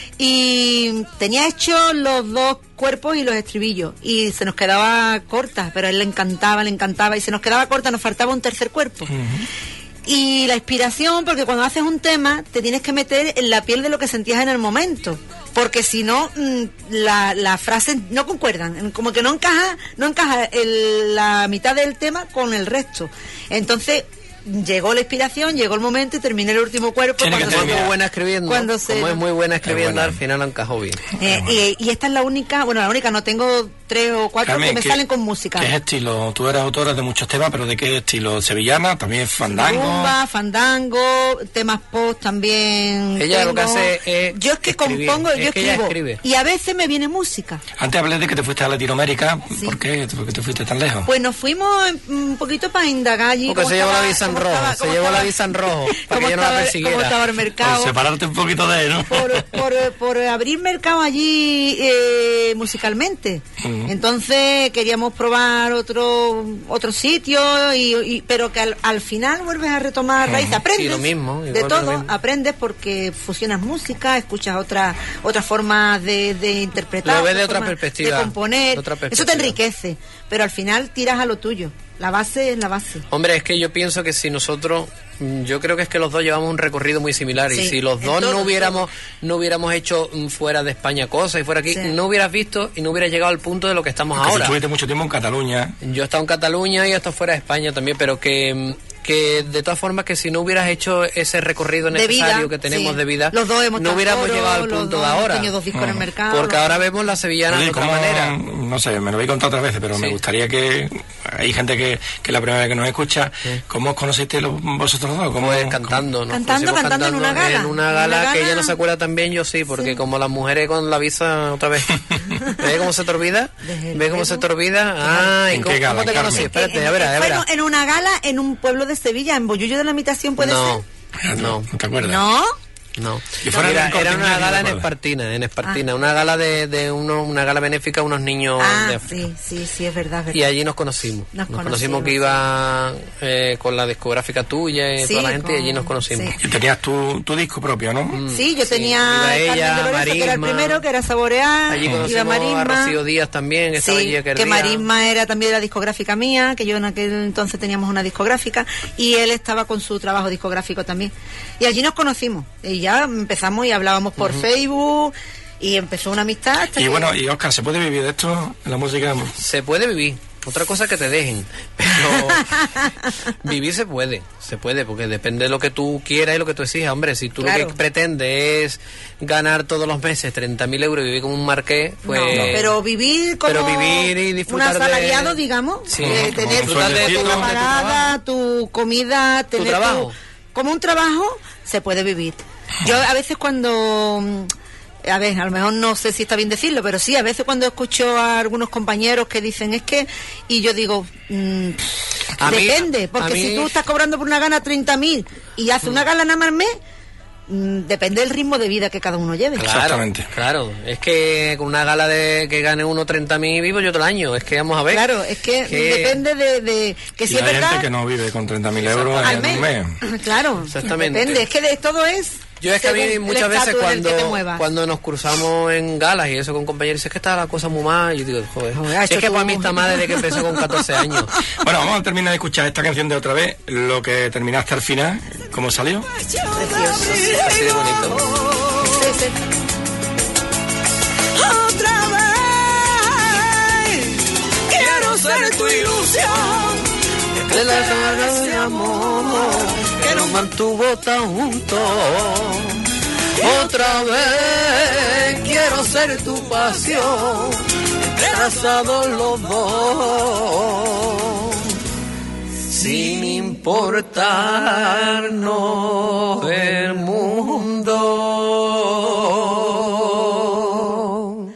Y tenía hecho los dos cuerpos y los estribillos, y se nos quedaba corta, pero a él le encantaba, y se nos quedaba corta, nos faltaba un tercer cuerpo. Y la inspiración, porque cuando haces un tema te tienes que meter en la piel de lo que sentías en el momento, porque si no las frases no concuerdan, como que no encaja la mitad del tema con el resto. Entonces llegó la inspiración, llegó el momento y terminé el último cuerpo. Como es muy buena escribiendo, como es muy buena escribiendo, al final encajó bien. Y esta es la única, no tengo 3 o 4 Carmen, que me salen con música. ¿Qué estilo? Tú eras autora de muchos temas, pero ¿de qué estilo? ¿Sevillana? ¿También fandango? Rumba, fandango, temas post también. Ella lo que hace es yo es que escribir, compongo, yo escribo, escribe. Y a veces me viene música. Antes hablé de que te fuiste a Latinoamérica. Sí. ¿Por qué te fuiste tan lejos? Pues nos fuimos un poquito para indagar allí. Porque se llevó la visa en rojo, se llevó la visa en rojo, para que yo no la persiguiera. Cómo estaba el mercado. Por separarte un poquito de él, ¿no? Por abrir mercado allí musicalmente. Entonces queríamos probar otro sitio, pero que al final vuelves a retomar raíz, aprendes lo mismo, de todo, aprendes porque fusionas música, escuchas otra forma de interpretar, lo ves de otra perspectiva, de componer, eso te enriquece, pero al final tiras a lo tuyo. La base es la base. Hombre, es que yo pienso que si nosotros, yo creo que es que los dos llevamos un recorrido muy similar, y si los dos no hubiéramos hecho fuera de España cosas y fuera aquí, no hubieras visto y no hubieras llegado al punto de lo que estamos ahora. Estuviste mucho tiempo en Cataluña. Yo he estado en Cataluña y he estado fuera de España también, pero que de todas formas, que si no hubieras hecho ese recorrido necesario que tenemos de vida, los dos no hubiéramos llegado al punto de ahora. Dos discos en el mercado, porque ahora vemos la sevillana de otra manera. No sé, me lo habéis contado otras veces, pero me gustaría que hay gente que la primera vez que nos escucha, ¿cómo os conocisteis vosotros dos? ¿Cómo es? Cantando, ¿no? Cantando en una gala. En una gala que ella no se acuerda tan bien, yo sí, porque como las mujeres con la visa otra vez. ¿Ves cómo se te olvida? ¿Ves cómo se te olvida? ¿En qué gala, ¿cómo te conocí? Espérate, a ver. En una gala en un pueblo de Sevilla, en Bollullo de la Imitación, ¿puede ser? No te acuerdas. ¿No? No. Era una gala en Espartina, una gala una gala benéfica a unos niños de África. Sí, es verdad. Y allí nos conocimos. Nos conocimos que iba con la discográfica tuya y toda la gente, y allí nos conocimos. Sí. Y tenías tu disco propio, ¿no? Sí, yo tenía ella, Lorenzo, que era el primero, que era Saborear. Allí conocimos a Rocío Díaz también, que estaba allí aquel que día. Marisma era también de la discográfica mía, que yo en aquel entonces teníamos una discográfica, y él estaba con su trabajo discográfico también. Y allí nos conocimos, y ya empezamos y hablábamos por Facebook, y empezó una amistad. Y bueno, y Óscar, ¿se puede vivir de esto, en la música? Se puede vivir. Otra cosa que te dejen, pero vivir se puede, porque depende de lo que tú quieras y lo que tú exijas. Hombre, si tú lo que pretendes es ganar todos los meses 30.000 euros y vivir como un marqués, pues... No, pero vivir y disfrutar un asalariado, digamos, tener tu parada, tu comida, tener tu trabajo. Como un trabajo, se puede vivir. Yo a veces cuando... A ver, a lo mejor no sé si está bien decirlo, pero sí, a veces cuando escucho a algunos compañeros que dicen es que, y yo digo, depende, porque si tú estás cobrando por una gana 30.000 y haces una gala nada más al mes, depende del ritmo de vida que cada uno lleve. Exactamente. Claro, es que con una gala de que gane uno 30.000 vivo yo todo el año, es que vamos a ver. Claro, es que depende de que si es verdad. Hay gente que no vive con 30.000 euros en un mes. Claro, exactamente. Depende, es que de todo es... Yo es que a mí muchas veces cuando nos cruzamos en galas y eso con compañeros, es que está la cosa muy mal, y yo digo, joder, es que para mí está mal desde que empecé con 14 años. Bueno, vamos a terminar de escuchar esta canción de otra vez, lo que terminaste al final, ¿cómo salió? Precioso. Así de bonito. Sí. Otra vez quiero ser tu ilusión. De las ganas de amor que nos mantuvo tan juntos. Otra vez quiero ser tu pasión, entrelazados los dos, sin importarnos el mundo.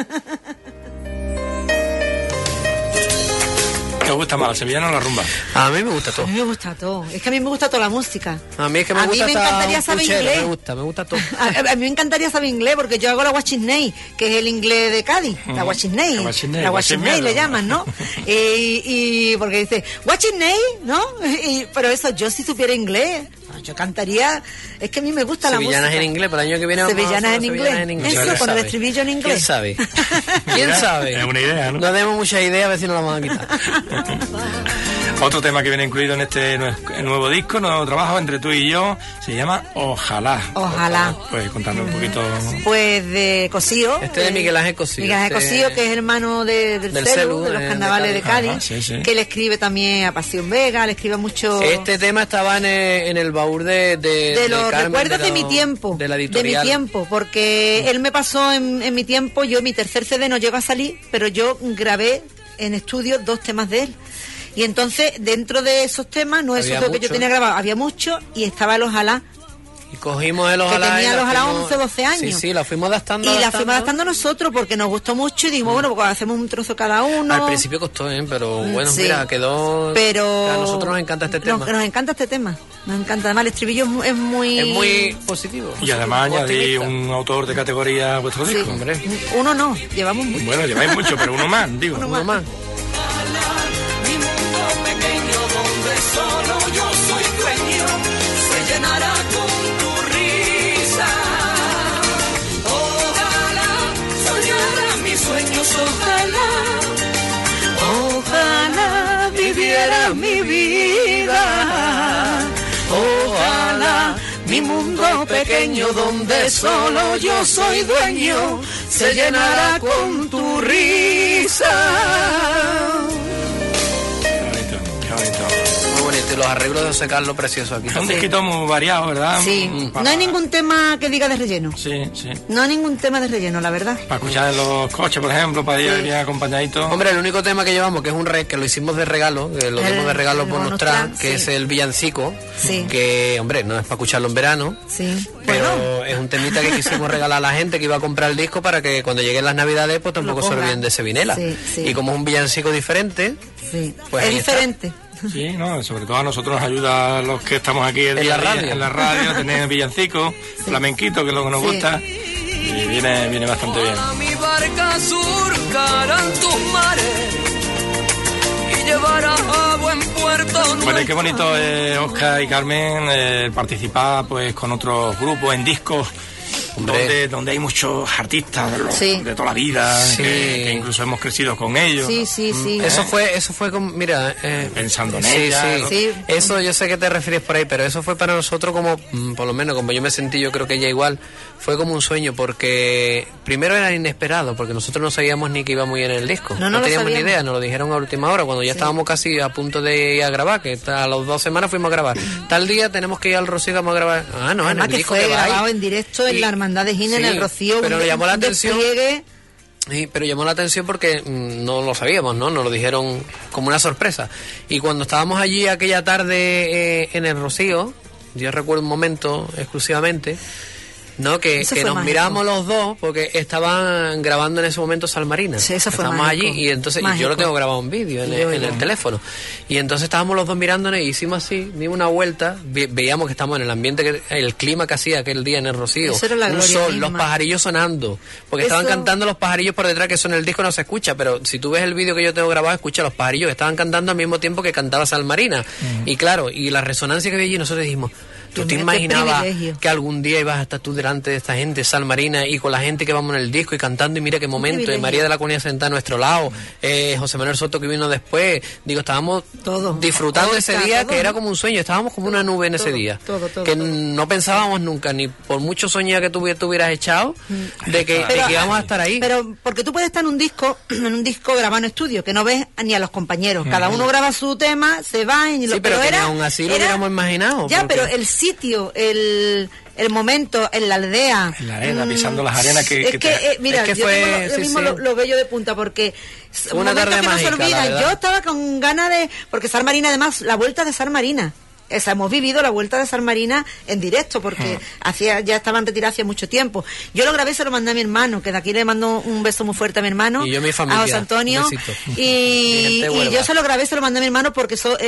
¿Te gusta más, la sevillana o la rumba? A mí me gusta todo. A mí me gusta todo. Es que a mí me gusta toda la música. A mí es que me gusta. A mí me encantaría saber inglés. Me gusta todo. A mí me encantaría saber inglés porque yo hago la Wachisney, que es el inglés de Cádiz. La Wachisney. La Wachisney le llaman, ¿no? y porque dice, Wachisney, ¿no? Pero eso, yo si supiera inglés, yo cantaría. Es que a mí me gusta la música. Sevillanas en inglés, para el año que viene. Sevillanas en inglés. Eso, con el estribillo en inglés. ¿Quién sabe? ¿Quién sabe? Es una idea, ¿no? No demos mucha idea, a ver si no la vamos a quitar. Otro tema que viene incluido en este nuevo disco, nuevo trabajo entre tú y yo, se llama Ojalá. Ojalá. Pues contando un poquito. Pues de Cosío. De Miguel Ángel Cosío. Miguel Ángel Cosío, que es hermano del Celu, de los carnavales de Cádiz. Sí. Que le escribe también a Pasión Vega, le escribe mucho. Este tema estaba en el baúl de los Carmen, recuerdos de mi tiempo. De la editorial. De mi tiempo, porque él me pasó en mi tiempo, mi tercer CD no llegó a salir, pero yo grabé en estudio 2 temas de él. Y entonces, dentro de esos temas, no esos dos que yo tenía grabado, había mucho, y estaba el Ojalá. Y cogimos el Ojalá. Que tenía el Ojalá 11, 12 años. Sí, la fuimos adaptando. Y la fuimos adaptando nosotros porque nos gustó mucho y dijimos, bueno, pues hacemos un trozo cada uno. Al principio costó, pero bueno, sí. Mira, quedó. Pero a nosotros nos encanta este tema. Nos encanta este tema. Nos encanta. Además, el estribillo es muy positivo. Y además añadí un autor de categoría a vuestro disco. Hombre. Uno no, llevamos mucho. Bueno, lleváis mucho, pero uno más, digo. Uno más. Solo yo soy dueño, se llenará con tu risa. Ojalá soñara mis sueños, ojalá viviera mi vida. Ojalá mi mundo pequeño donde solo yo soy dueño se llenará con tu risa. Y los arreglos de José Carlos preciosos aquí. Es un disquito muy variado, ¿verdad? Sí. No hay ningún tema que diga de relleno. Sí. No hay ningún tema de relleno, la verdad. Para escuchar en los coches, por ejemplo, para ir bien acompañadito. Hombre, el único tema que llevamos, que es que lo hicimos de regalo, que lo dimos de regalo por Nostra, que es el villancico, que, hombre, no es para escucharlo en verano, pero es un temita que quisimos regalar a la gente que iba a comprar el disco para que cuando lleguen las navidades, pues tampoco se olviden de ese vinela. Y como es un villancico diferente, pues es diferente. Sí, no, sobre todo a nosotros nos ayuda a los que estamos aquí en la radio, tener villancicos, flamenquito, que es lo que nos gusta, y viene bastante bien. Mi barca surcarán tus mares y llevará a buen puerto. Bueno, y qué bonito, Óscar y Carmen, participar pues con otros grupos en discos. Donde hay muchos artistas de toda la vida, que incluso hemos crecido con ellos. Sí. Eso fue como, mira... pensando en ella. Sí. Eso yo sé que te refieres por ahí, pero eso fue para nosotros como, por lo menos como yo me sentí, yo creo que ella igual, fue como un sueño, porque primero era inesperado, porque nosotros no sabíamos ni que iba muy bien el disco. No teníamos ni idea, nos lo dijeron a última hora, cuando ya estábamos casi a punto de ir a grabar, que a las 2 semanas fuimos a grabar. Tal día tenemos que ir al Rocío, vamos a grabar. No, en el disco fue grabado en directo en la Hermandad de Gine, en el Rocío. Pero llamó la atención. Sí, pero llamó la atención porque no lo sabíamos, ¿no? Nos lo dijeron como una sorpresa. Y cuando estábamos allí aquella tarde en el Rocío, yo recuerdo un momento exclusivamente, ¿no? Que nos miramos los dos porque estaban grabando en ese momento Salmarina. Sí, eso fue estábamos mágico. Allí y entonces y yo lo tengo grabado en vídeo en el teléfono. Y entonces estábamos los dos mirándonos y hicimos así, dimos una vuelta, veíamos que estábamos en el ambiente, el clima que hacía aquel día en el Rocío. Eso era la un gloria sol, misma. los pajarillos sonando. Porque estaban cantando los pajarillos por detrás, que eso en el disco no se escucha, pero si tú ves el vídeo que yo tengo grabado, escucha los pajarillos que estaban cantando al mismo tiempo que cantaba Salmarina. Y claro, y la resonancia que había allí, nosotros dijimos... ¿Tú te imaginabas que algún día ibas a estar tú delante de esta gente, Salmarina, y con la gente que vamos en el disco y cantando, y mira qué momento, y María de la Comunidad sentada a nuestro lado, José Manuel Soto que vino después, digo, estábamos disfrutando de ese día, que era como un sueño, estábamos como una nube en ese día, que no pensábamos nunca, ni por mucho sueño que tú hubieras echado, de que íbamos a estar ahí. Pero porque tú puedes estar en un disco grabado en estudio, que no ves ni a los compañeros, cada uno graba su tema, se va y sí, pero que aún así lo hubiéramos imaginado. Ya, pero el sitio, el momento, en la aldea. En la arena, pisando las arenas mira, es que yo fue, tengo, mismo lo veo yo de punta, porque una tarde que mágica, no se olvida. Yo estaba con ganas de... Porque Salmarina, además, la vuelta de Salmarina. Hemos vivido la vuelta de Salmarina en directo, porque ya estaban retirados hacía mucho tiempo. Yo lo grabé, se lo mandé a mi hermano, que de aquí le mando un beso muy fuerte a mi hermano, y yo a mi familia, a José Antonio, y yo se lo grabé, se lo mandé a mi hermano porque son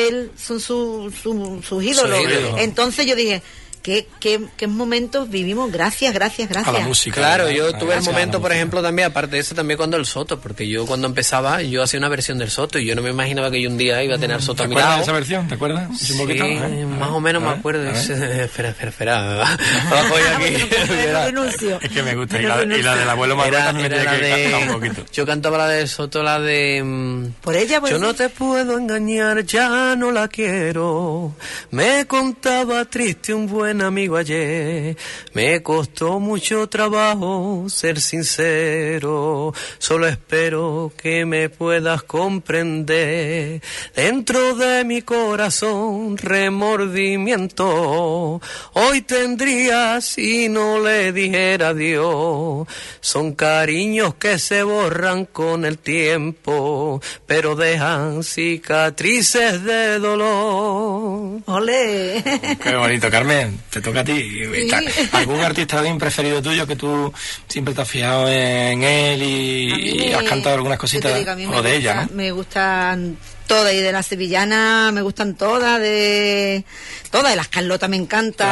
sus ídolos. Entonces yo dije... ¿Qué momentos vivimos? Gracias. A la música. Claro, yo tuve el momento, por ejemplo, también, aparte de eso, también cuando el Soto, porque yo cuando empezaba, yo hacía una versión del Soto y yo no me imaginaba que yo un día iba a tener Soto a mi lado. ¿Te acuerdas de esa versión? ¿Te acuerdas? Sí, un poquito, más o menos me acuerdo. Espera. Abajo aquí. Es que me gusta. Y la del abuelo Manuel también me tiene que cantar un poquito. Yo cantaba la del Soto, la de... Por ella, yo no te puedo engañar, ya no la quiero. Me contaba triste un buen amigo ayer, me costó mucho trabajo ser sincero, solo espero que me puedas comprender, dentro de mi corazón remordimiento, hoy tendría si no le dijera adiós, son cariños que se borran con el tiempo, pero dejan cicatrices de dolor. ¡Olé! Qué bonito, Carmen. Te toca a ti. Sí. ¿Algún artista bien preferido tuyo que tú siempre te has fijado en él y has cantado algunas cositas o de ella, ¿no? Me gustan todas, y de las sevillanas me gustan todas, de las Carlotas me encanta.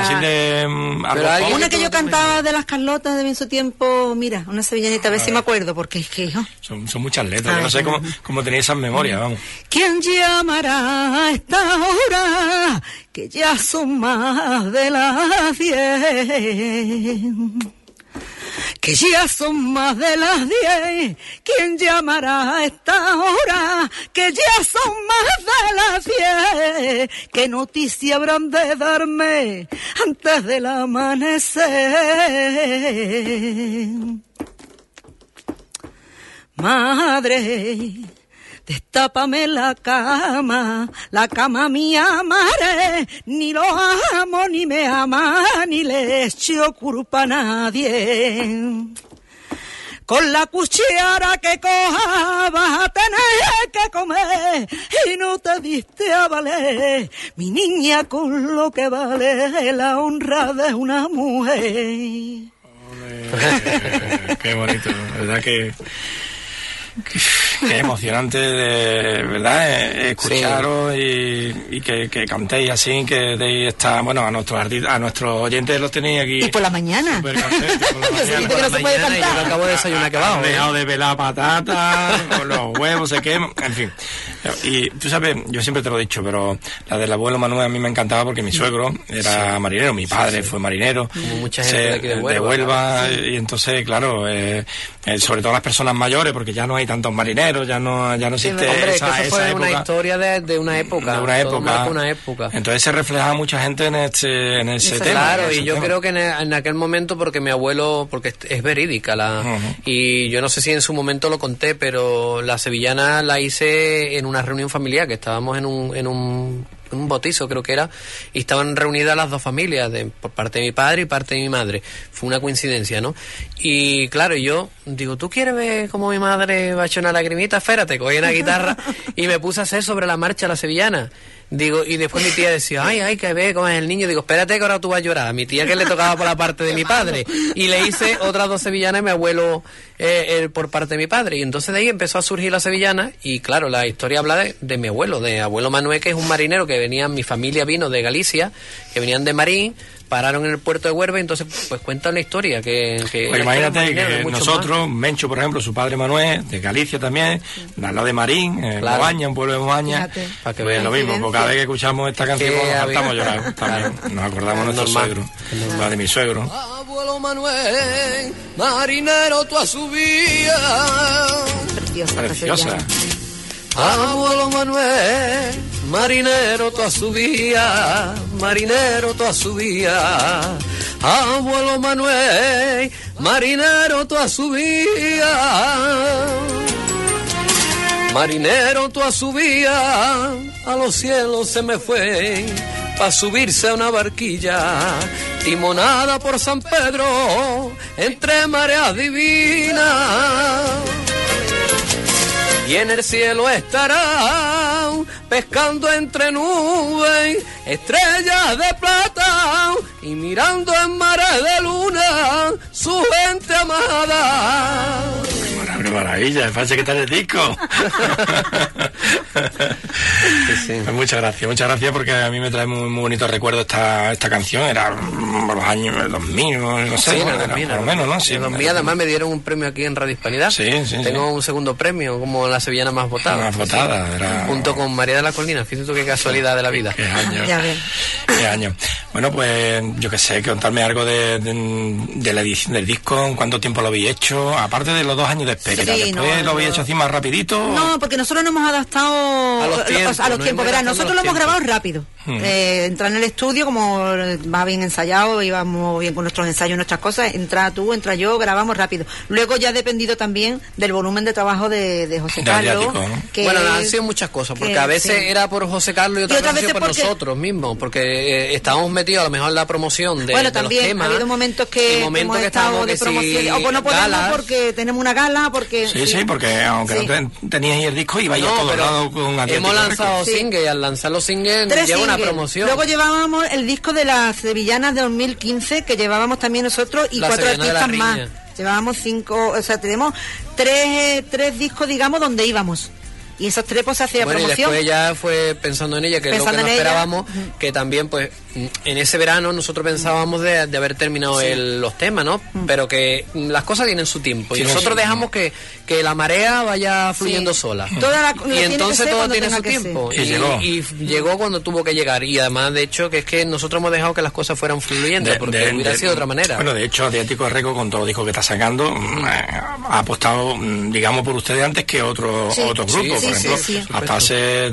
Una que yo cantaba de las Carlotas de en su tiempo, mira, una sevillanita, a ver si me acuerdo, porque es que... Son muchas letras, yo no sé cómo tenía esas memorias, vamos. ¿Quién llamará a esta hora? Que ya son más de las 10. Que ya son más de las 10, ¿quién llamará a esta hora? Que ya son más de las 10, ¿qué noticia habrán de darme antes del amanecer? Madre, destápame la cama me amaré, ni lo amo, ni me ama, ni le echo culpa a nadie. Con la cuchara que coja vas a tener que comer y no te diste a valer, mi niña, con lo que vale la honra de una mujer. Qué bonito, la verdad que que es emocionante, de verdad, escucharos y que cantéis así, que deis esta, bueno, a nuestros oyentes los tenéis aquí. Y por la mañana. Súper contentos, por la mañana. Por la mañana, y yo acabo de desayunar que bajo. Han dejado de pelar patatas, con los huevos se queman, en fin. Y tú sabes, yo siempre te lo he dicho, pero la del abuelo Manuel a mí me encantaba porque mi suegro era marinero, mi padre fue marinero. Como mucha gente de aquí de Huelva, y entonces, claro, sobre todo las personas mayores, porque ya no hay tantos marineros, ya no existe esa fue época. Una historia de una época. De una época. Entonces se reflejaba mucha gente en ese tema. Claro, y yo creo que en aquel momento, porque mi abuelo, porque es verídica, y yo no sé si en su momento lo conté, pero la sevillana la hice en una reunión familiar, que estábamos en un bautizo, creo que era, y estaban reunidas las dos familias, por parte de mi padre y parte de mi madre. Fue una coincidencia, ¿no? Y claro, yo digo, ¿tú quieres ver cómo mi madre va a echar una lagrimita? Espérate, cogí una guitarra y me puse a hacer sobre la marcha la sevillana. Digo, y después mi tía decía, ay, que ve cómo es el niño. Digo, espérate que ahora tú vas a llorar. A mi tía, que le tocaba por la parte de mi padre, y le hice otras dos sevillanas a mi abuelo por parte de mi padre. Y entonces de ahí empezó a surgir la sevillana. Y claro, la historia habla de mi abuelo, de abuelo Manuel, que es un marinero que venía, mi familia vino de Galicia, que venían de Marín, pararon en el puerto de Huelva, y entonces pues cuentan la historia que pues imagínate que nosotros, Mencho por ejemplo, su padre Manuel, de Galicia también, al lado de Marín, Moaña, un pueblo de Moaña, para que vean lo mismo, porque cada vez que escuchamos esta canción nos hartamos llorar también, nos acordamos de nuestro suegro, la de mi suegro. Abuelo Manuel, marinero tú a su vida. Preciosa. Abuelo Manuel, marinero tú a su vida, marinero tú a su vida. Abuelo Manuel, marinero tú a su vida. Marinero tú a su vida, a los cielos se me fue, pa' subirse a una barquilla, timonada por San Pedro, entre mareas divinas. Y en el cielo estará pescando entre nubes, estrellas de plata, y mirando en mares de luna su gente amada. ¡Qué maravilla! Me parece que está en el disco. Sí. Pues muchas gracias porque a mí me trae muy bonitos recuerdos esta canción. Era los años 2000, no sé, sí, por lo menos, ¿no? Sí, en 2000 además me dieron un premio aquí en Radio Hispanidad. Sí. Tengo un segundo premio como la sevillana más votada. Más votada. Era... Junto con María de la Colina. Fíjate tú qué casualidad de la vida. Qué año. Bueno, pues yo qué sé, contarme algo de la edición del disco, en cuánto tiempo lo habéis hecho, aparte de los 2 años de espera. Después lo habéis hecho así más rapidito. No, porque nosotros nos hemos adaptado a los tiempos. Verás, nosotros lo hemos grabado rápido. Entrar en el estudio, como va bien ensayado, íbamos bien con nuestros ensayos, nuestras cosas, entra tú, entra yo, grabamos rápido. Luego ya ha dependido también del volumen de trabajo de José Carlos. Que bueno, han sido muchas cosas, porque a veces era por José Carlos y otras veces por nosotros mismos, porque estábamos metidos a lo mejor en la promoción de también, los temas. Ha habido momentos que hemos estado de promoción, o pues no podemos porque tenemos una gala, porque... Sí, porque aunque no teníais el disco, ibais a todos lados con hemos lanzado singles, y al lanzar los singles lleva una promoción. Luego llevábamos el disco de las sevillanas de 2015, que llevábamos también nosotros, y 4 artistas más. Llevábamos 5, o sea, tenemos 3 discos, digamos, donde íbamos. Y esos 3 pues se hacía promoción. Y después ya fue pensando en ella, que es lo que nos esperábamos, que también pues en ese verano nosotros pensábamos de haber terminado los temas, ¿no? Pero que las cosas tienen su tiempo, y nosotros dejamos que la marea vaya fluyendo sola. Y entonces todo tiene su tiempo. Y llegó cuando tuvo que llegar, y además de hecho que es que nosotros hemos dejado que las cosas fueran fluyendo, porque hubiera sido de otra manera. Bueno, de hecho Adriático Reco, con todo los discos que está sacando, ha apostado, digamos, por ustedes antes que otros grupos. Por ejemplo, hasta hace,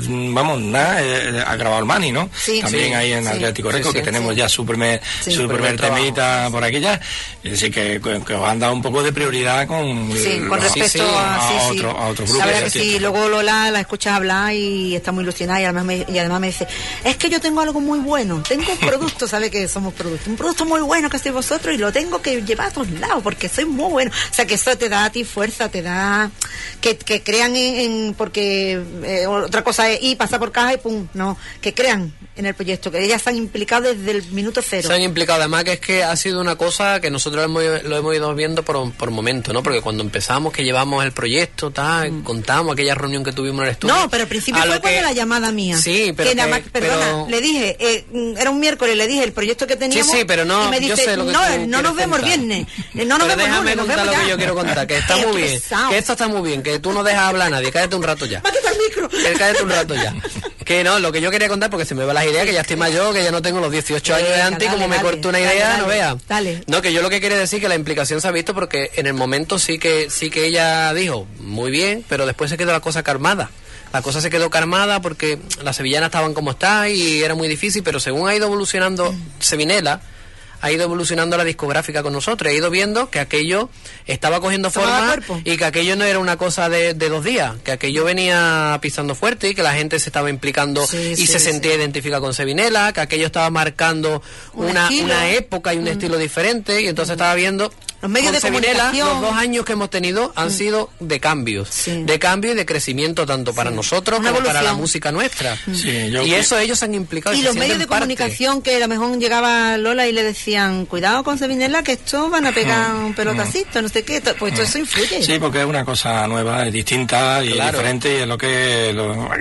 ha grabado el Mani, ¿no? También ahí en Adriático Reco, que tenemos ya su primer temita por aquí ya. Es decir, que os han dado un poco de prioridad con respecto a otros grupos. La verdad que sí, luego Lola la escuchas hablar y está muy ilusionada, y además me dice, es que yo tengo algo muy bueno, tengo un producto, ¿sabe que somos producto? Un producto muy bueno que sois vosotros, y lo tengo que llevar a todos lados, porque soy muy bueno. O sea, que eso te da a ti fuerza, te da que crean porque otra cosa es ir, pasar por caja y pum, no, que crean en el proyecto, que ellas están implicadas implicado desde el minuto cero. Se han implicado, además que es que ha sido una cosa que nosotros lo hemos ido viendo por momentos, ¿no? Porque cuando empezamos, que llevamos el proyecto, contamos aquella reunión que tuvimos en el estudio. No, pero al principio fue cuando la llamada mía. Sí, pero que nada más, perdona, le dije, era un miércoles, le dije el proyecto que teníamos. Sí, pero no, y me dice, yo sé lo que no nos vemos el viernes. No nos vemos déjame lunes, nos contar vemos lo que ya. yo quiero contar, que está muy bien. Que esto está muy bien, que tú no dejas hablar a nadie, cállate un rato ya. Va a quitar el micro. Cállate un rato ya. Que no, lo que yo quería contar, porque se me van las ideas, que ya estoy mayor, que ya no tengo los 18 años de antes, y como me corto una idea, no veas. No, que yo lo que quería decir que la implicación se ha visto porque en el momento sí que ella dijo muy bien, pero después se quedó la cosa calmada. La cosa se quedó calmada porque las sevillanas estaban como está y era muy difícil, pero según ha ido evolucionando Sevinela, ha ido evolucionando la discográfica con nosotros, he ido viendo que aquello estaba cogiendo forma y que aquello no era una cosa de 2 días, que aquello venía pisando fuerte y que la gente se estaba implicando se sentía identificada con Sevinela, que aquello estaba marcando una época y un estilo diferente, y entonces estaba viendo los medios de comunicación. Los 2 años que hemos tenido han sido de cambios, de cambio y de crecimiento tanto para nosotros como para la música nuestra. Y eso ellos se han implicado. Y los medios de comunicación, que a lo mejor llegaba Lola y le decían, cuidado con Sevinela, que esto van a pegar un pelotacito, no sé qué, pues todo eso influye. Sí, porque es una cosa nueva, es distinta y diferente, y es lo que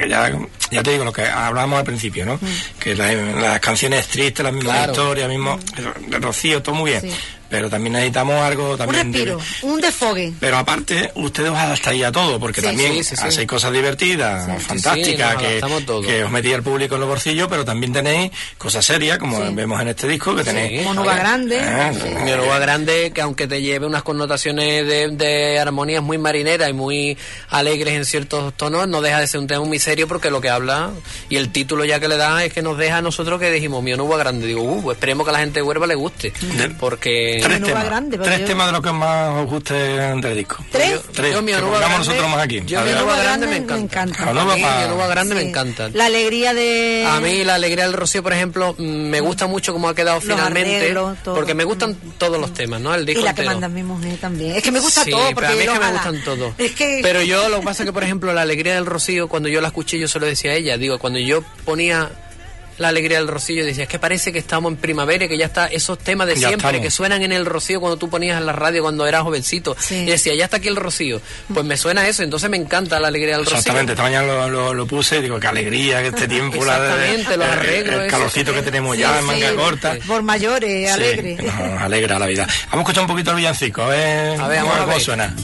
ya te digo, lo que hablábamos al principio, ¿no? Que las canciones tristes, las mismas historias, mismo el Rocío, todo muy bien. Pero también necesitamos algo también un respiro, un desfogue. Pero aparte, ustedes os adaptáis a todo, porque también hacéis cosas divertidas, fantásticas, que os metís al público en los bolsillos, pero también tenéis cosas serias, como vemos en este disco, que tenéis... Monuba Grande. Monuba Grande, que aunque te lleve unas connotaciones de armonías muy marineras y muy alegres en ciertos tonos, no deja de ser un tema muy serio, porque lo que habla, y el título ya que le da, es que nos deja a nosotros que dijimos, Monuba Grande. Digo, esperemos que a la gente de Huelva le guste, porque... 3 temas de lo que más os guste del disco. 3 que pongamos nosotros más aquí. Yo Monuba Grande me encanta. Monuba Grande me encanta. La alegría de... A mí la alegría del Rocío, por ejemplo, me gusta mucho cómo ha quedado finalmente, arreglos, porque me gustan todos los temas, ¿no? El disco y la entero. que manda mi mujer también. Es que me gusta todo, porque a mí es que me gustan todos. Pero yo, lo que pasa es que, por ejemplo, la alegría del Rocío, cuando yo la escuché, yo se lo decía a ella, digo, cuando yo ponía la alegría del Rocío, decía, es que parece que estamos en primavera y que ya está esos temas de siempre que suenan en el Rocío cuando tú ponías en la radio cuando eras jovencito, y decía, ya está aquí el Rocío, pues me suena eso, entonces me encanta la alegría del Rocío. Exactamente, esta mañana lo puse y digo, qué alegría que este tiempo, exactamente, los arreglos, el calorcito que tenemos ya en manga corta, por mayores, alegre. Nos alegra la vida. Vamos a escuchar un poquito el villancico, a ver cómo suena.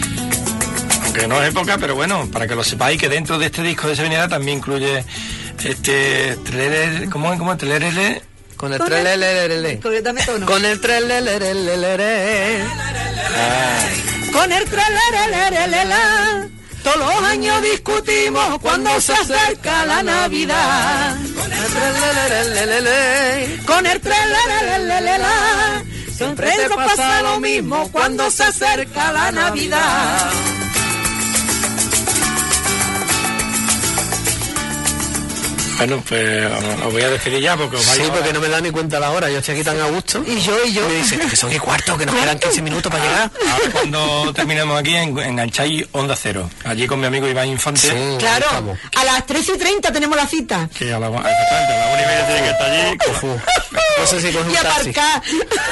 Aunque no es época, pero bueno, para que lo sepáis, que dentro de este disco de Sevinela también incluye ¿cómo es? Telerele. Con el trelelelele. Con el trelelelele. Con el trelelelele. Todos los años discutimos cuando se acerca la Navidad. Con el trelelelele. Siempre nos pasa lo mismo cuando se acerca la Navidad. Bueno, pues os voy a despedir ya porque os vais porque no me da ni cuenta la hora, yo estoy aquí tan a gusto. Y yo. Me dice, que son y cuarto, que nos quedan 15 minutos para llegar. Ahora cuando terminemos aquí, engancháis Onda Cero. Allí con mi amigo Iván Infante. Claro, a las 3:30 tenemos la cita. Que a la 1:30 tiene que estar allí. No sé si con un taxi. Y aparcar.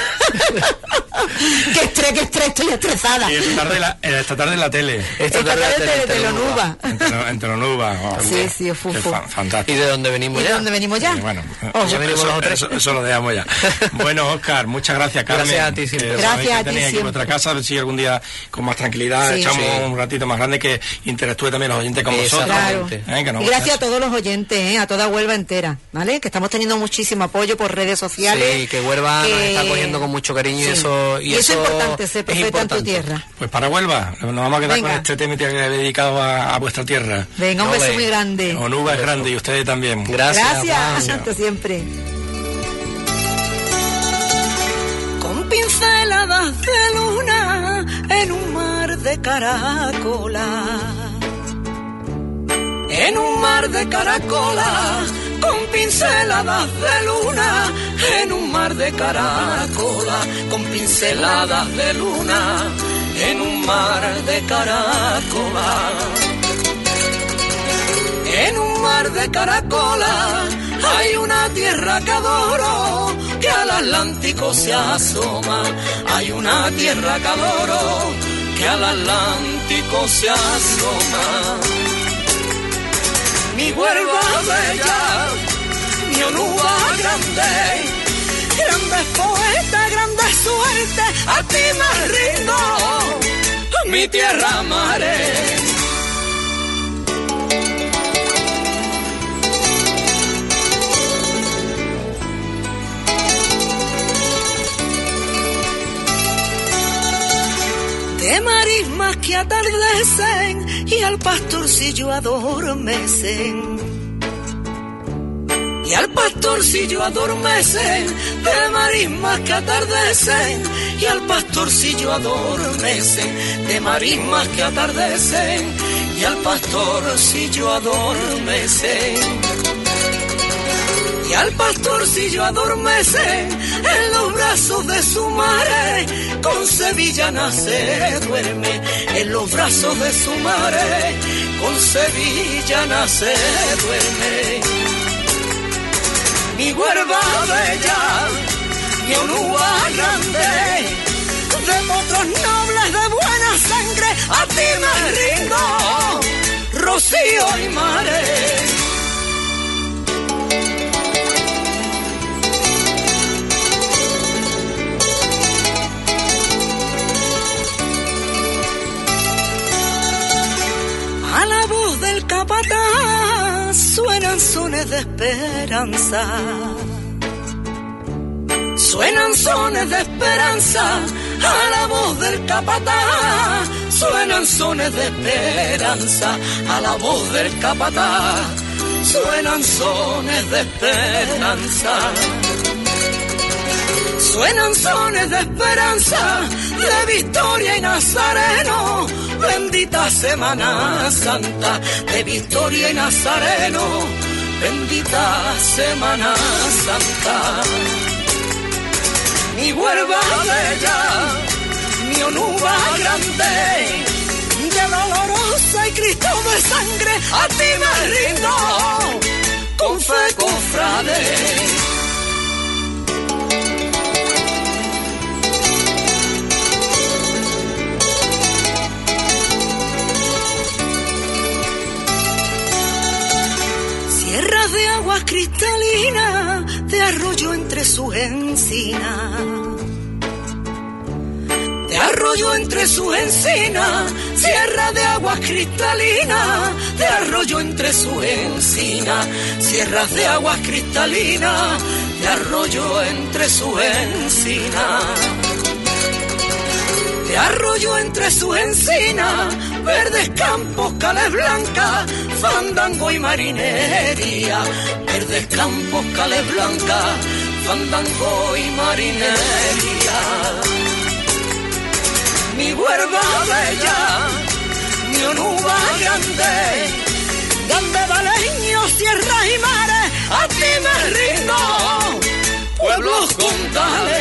Qué estrés, estoy estresada. Y esta tarde en la tele. Esta tarde de Telonuba. En Telonuba. Sí, fantástico. ¿Y de dónde venimos ya? ¿De dónde venimos ya? Bueno, eso lo dejamos ya. Bueno, Óscar, muchas gracias, Carmen. Gracias a ti siempre. Gracias a ti aquí en vuestra casa, a ver si algún día con más tranquilidad echamos un ratito más grande, que interactúe también los oyentes con vosotros. Claro. Y gracias a todos los oyentes, a toda Huelva entera, ¿vale? Que estamos teniendo muchísimo apoyo por redes sociales. Sí, que Huelva nos está cogiendo con mucho cariño y eso es importante, ser profeta en tu tierra. Pues para Huelva, nos vamos a quedar con este tema que he dedicado a vuestra tierra. Venga, un beso muy grande. Onuba es grande y ustedes también. Gracias. Hasta siempre. Con pinceladas de luna en un mar de caracola. En un mar de caracola, con pinceladas de luna, en un mar de caracola, con pinceladas de luna, en un mar de caracola. En un mar de caracola hay una tierra que adoro, que al Atlántico se asoma. Hay una tierra que adoro, que al Atlántico se asoma. Mi Huelva bella, mi Onuba grande, grandes poetas, grandes suerte, a ti me rindo, mi tierra madre. De marismas que atardecen y al pastorcillo adormecen. Y al pastorcillo adormecen, de marismas que atardecen y al pastorcillo adormecen, de marismas que atardecen y al pastorcillo adormecen. Y al pastorcillo adormece en los brazos de su madre, con sevillana se duerme, en los brazos de su madre, con sevillana se duerme. Mi Huelva bella, mi Onuba grande, de potros nobles de buena sangre, a ti me rindo, Rocío y Mare. A la voz del capataz suenan sones de esperanza. Suenan sones de esperanza. A la voz del capataz suenan sones de esperanza. A la voz del capataz suenan sones de esperanza. Suenan sones de esperanza, de Victoria y Nazareno, bendita Semana Santa, de Victoria y Nazareno, bendita Semana Santa. Mi Huelva bella, mi Onuba grande, de dolorosa y Cristo de sangre, a ti me rindo, con fe cofrade. Tierras de aguas cristalinas, de arroyo entre sus encinas. De arroyo entre sus encinas, sierra de aguas cristalinas, de arroyo entre sus encinas, sierras de aguas cristalinas, de arroyo entre sus encinas. De arroyo entre sus encinas, verdes campos, cales blancas, fandango y marinería. Verdes campos, cales blancas, fandango y marinería. Mi Huelva bella, mi Onuba grande, grande baleños, sierras y mares, a ti me rindo, pueblos con